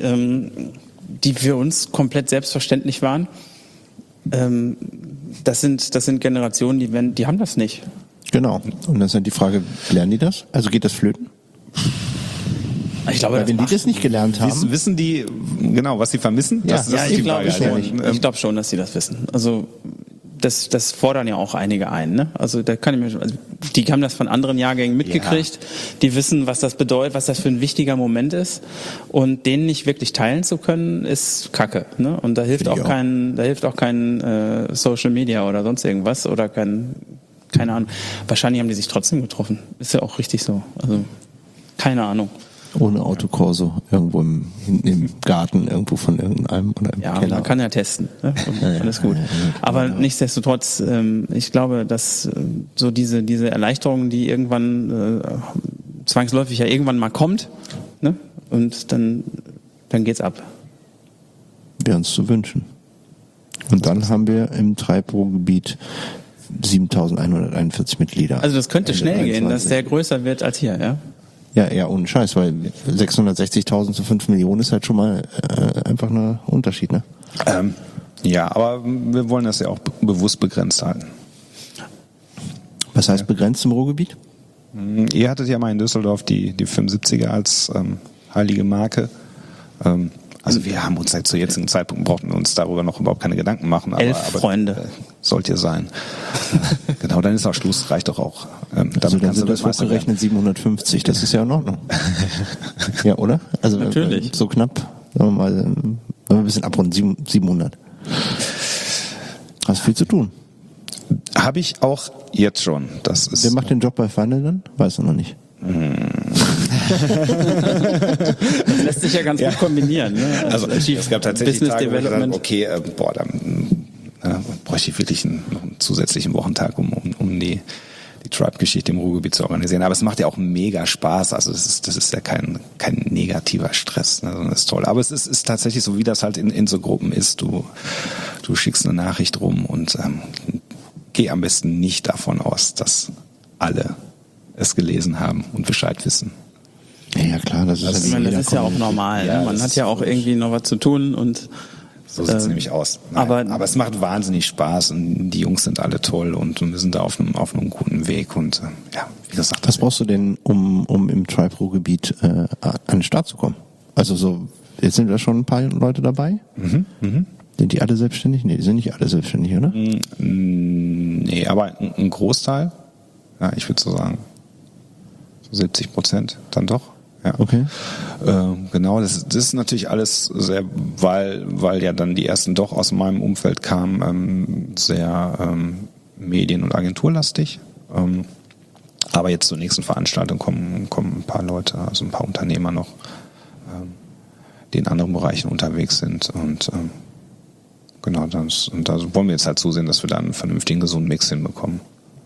für uns komplett selbstverständlich waren. Das sind Generationen, die haben das nicht. Genau. Und dann ist halt die Frage, lernen die das? Also geht das flöten? Ich glaube, Weil wenn die das nicht gelernt haben... Wissen die genau, was sie vermissen? Ja. Das Ja, ist ich die glaube Frage. schon. Ich glaube schon, dass sie das wissen. Also das fordern ja auch einige ein. Ne? Also da kann ich mir, also die haben das von anderen Jahrgängen mitgekriegt. Ja. Die wissen, was das bedeutet, was das für ein wichtiger Moment ist. Und den nicht wirklich teilen zu können, ist Kacke. Ne? Und da hilft auch kein Social Media oder sonst irgendwas oder keine Ahnung. Wahrscheinlich haben die sich trotzdem getroffen. Ist ja auch richtig so. Also keine Ahnung. Ohne Autokorso, irgendwo im Garten, irgendwo von irgendeinem oder im Keller. Ja, man kann ja testen. Ne? Alles gut. Aber nichtsdestotrotz, ich glaube, dass so diese Erleichterung, die irgendwann zwangsläufig ja irgendwann mal kommt, ne? Und dann geht's ab. Wäre uns zu wünschen. Und dann haben wir im Treibruhrgebiet 7.141 Mitglieder. Also das könnte schnell gehen, dass der größer wird als hier, ja? Ja, ohne Scheiß, weil 660.000 zu 5 Millionen ist halt schon mal einfach ein Unterschied, ne? Ja, aber wir wollen das ja auch bewusst begrenzt halten. Was heißt begrenzt im Ruhrgebiet? Ihr hattet ja mal in Düsseldorf die 75er als heilige Marke. Also wir haben uns halt zu jetzigen Zeitpunkt, brauchten wir uns darüber noch überhaupt keine Gedanken machen. Aber, 11 Freunde. Sollte ihr sein. Genau, dann ist auch Schluss, reicht doch auch. Also dann sind das hochgerechnet 750, das ist ja in Ordnung. Ja, oder? Also natürlich. So knapp, sagen wir mal, wenn wir ein bisschen abrunden, 700. Hast viel zu tun. Habe ich auch jetzt schon. Das ist Wer macht den Job bei Final dann? Weiß er noch nicht. Das lässt sich ja ganz gut kombinieren. Ne? Also es gab tatsächlich Business Tage, wo ich gesagt habe, Development. okay, dann bräuchte ich wirklich noch einen zusätzlichen Wochentag, um die Tribe-Geschichte im Ruhrgebiet zu organisieren. Aber es macht ja auch mega Spaß. Also das ist ja kein negativer Stress, ne? Das ist toll. Aber es ist tatsächlich so, wie das halt in so Gruppen ist. Du schickst eine Nachricht rum und geh am besten nicht davon aus, dass alle es gelesen haben und Bescheid wissen. Ja, klar, das ist, das ist ja auch normal. Ja, ne? Man hat ja auch irgendwie noch was zu tun und so sieht es nämlich aus. Nein, aber es macht wahnsinnig Spaß und die Jungs sind alle toll und wir sind da auf einem guten Weg und wie gesagt. Was brauchst du denn, um im Tribe-Ruhrgebiet an den Start zu kommen? Also so, jetzt sind da schon ein paar Leute dabei? Sind die alle selbstständig? Nee, die sind nicht alle selbstständig, oder? Nee, aber ein Großteil, ja, ich würde so sagen, so 70% dann doch. Ja. Okay. Genau, das ist natürlich alles sehr, weil ja dann die ersten doch aus meinem Umfeld kamen, sehr medien- und agenturlastig. Aber jetzt zur nächsten Veranstaltung kommen ein paar Leute, also ein paar Unternehmer noch, die in anderen Bereichen unterwegs sind. Und genau, da wollen wir jetzt halt zusehen, dass wir da einen vernünftigen, gesunden Mix hinbekommen.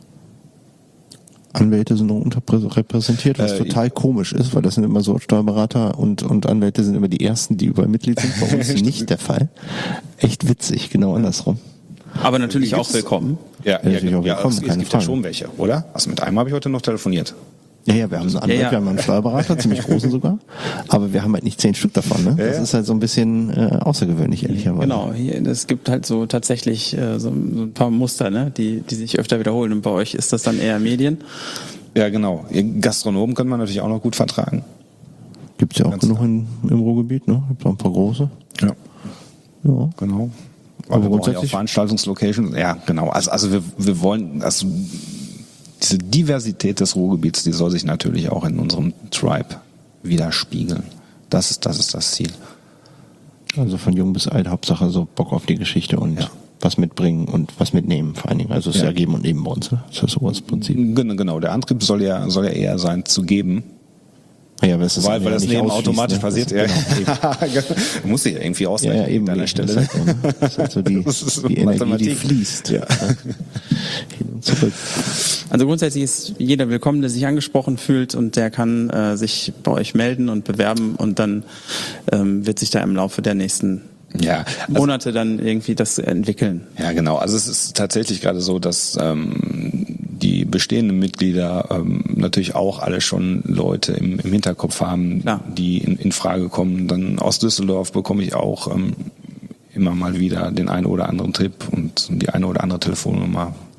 Anwälte sind noch unterrepräsentiert, was total komisch ist, weil das sind immer so Steuerberater und Anwälte sind immer die ersten, die überall Mitglied sind. Bei uns nicht der Fall. Echt witzig, genau andersrum. Aber natürlich auch willkommen. Ja, natürlich auch willkommen, es keine gibt ja Frage. schon welche, oder? Also mit einem habe ich heute noch telefoniert. Ja, wir haben einen Anwalt, wir haben einen Steuerberater, ziemlich großen sogar, aber wir haben halt nicht 10 Stück davon, ne? Das ist halt so ein bisschen außergewöhnlich, ehrlicherweise. Genau, es gibt halt so tatsächlich so ein paar Muster, ne, die sich öfter wiederholen und bei euch ist das dann eher Medien. Ja, genau. Gastronomen können wir natürlich auch noch gut vertragen. Gibt's ja auch genug im Ruhrgebiet, ne? Gibt auch ein paar große. Ja. Ja. Genau. Aber wir brauchen ja auch grundsätzlich Veranstaltungslocations. Ja, genau. Also wir wollen, also diese Diversität des Ruhrgebiets, die soll sich natürlich auch in unserem Tribe widerspiegeln. Das ist das Ziel. Also von jung bis alt, Hauptsache so Bock auf die Geschichte und was mitbringen und was mitnehmen vor allen Dingen. Also es ist ja geben und nehmen bei uns. Ne? Das ist so das Prinzip. Genau, der Antrieb soll ja eher sein zu geben. Ja, aber es ist weil das nicht Leben automatisch ne? passiert. Ja. Muss ich ja irgendwie ausrechnen ja, eben an deiner Stelle. Das ist halt, so, ne? Das ist halt so die Energie, die fließt. Ja. Hin und zurück. Also grundsätzlich ist jeder willkommen, der sich angesprochen fühlt und der kann sich bei euch melden und bewerben und dann wird sich da im Laufe der nächsten Monate dann irgendwie das entwickeln. Ja, genau. Also es ist tatsächlich gerade so, dass die bestehenden Mitglieder natürlich auch alle schon Leute im Hinterkopf haben, die in Frage kommen. Dann aus Düsseldorf bekomme ich auch immer mal wieder den einen oder anderen Tipp und die eine oder andere Telefonnummer.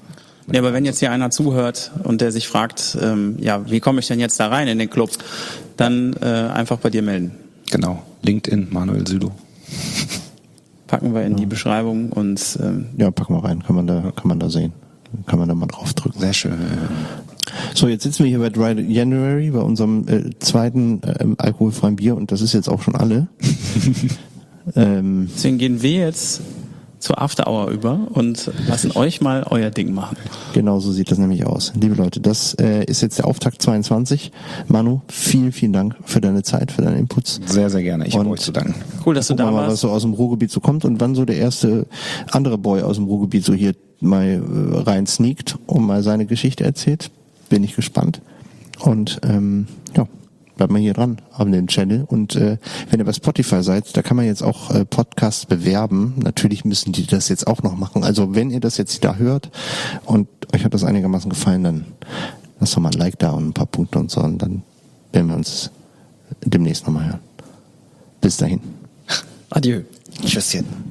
Ja, aber wenn jetzt hier einer zuhört und der sich fragt, wie komme ich denn jetzt da rein in den Club, dann einfach bei dir melden. Genau, LinkedIn, Manuel Südow. Packen wir in die Beschreibung und ja, packen wir rein, kann man da sehen. Kann man da mal drauf drücken. Sehr schön. So, jetzt sitzen wir hier bei Dry January, bei unserem zweiten alkoholfreien Bier und das ist jetzt auch schon alle. Deswegen gehen wir jetzt zur After Hour über und lassen euch mal euer Ding machen. Genau so sieht das nämlich aus. Liebe Leute, das ist jetzt der Auftakt 22. Manu, vielen, vielen Dank für deine Zeit, für deine Inputs. Sehr, sehr gerne. Ich habe euch zu danken. Cool, dass du da mal, warst. was so aus dem Ruhrgebiet so kommt und wann so der erste andere Boy aus dem Ruhrgebiet so hier mal rein sneakt und mal seine Geschichte erzählt. Bin ich gespannt. Und bleibt mal hier dran an dem Channel. Und wenn ihr bei Spotify seid, da kann man jetzt auch Podcasts bewerben. Natürlich müssen die das jetzt auch noch machen. Also wenn ihr das jetzt da hört und euch hat das einigermaßen gefallen, dann lasst doch mal ein Like da und ein paar Punkte und so. Und dann werden wir uns demnächst nochmal hören. Bis dahin. Adieu. Tschüsschen.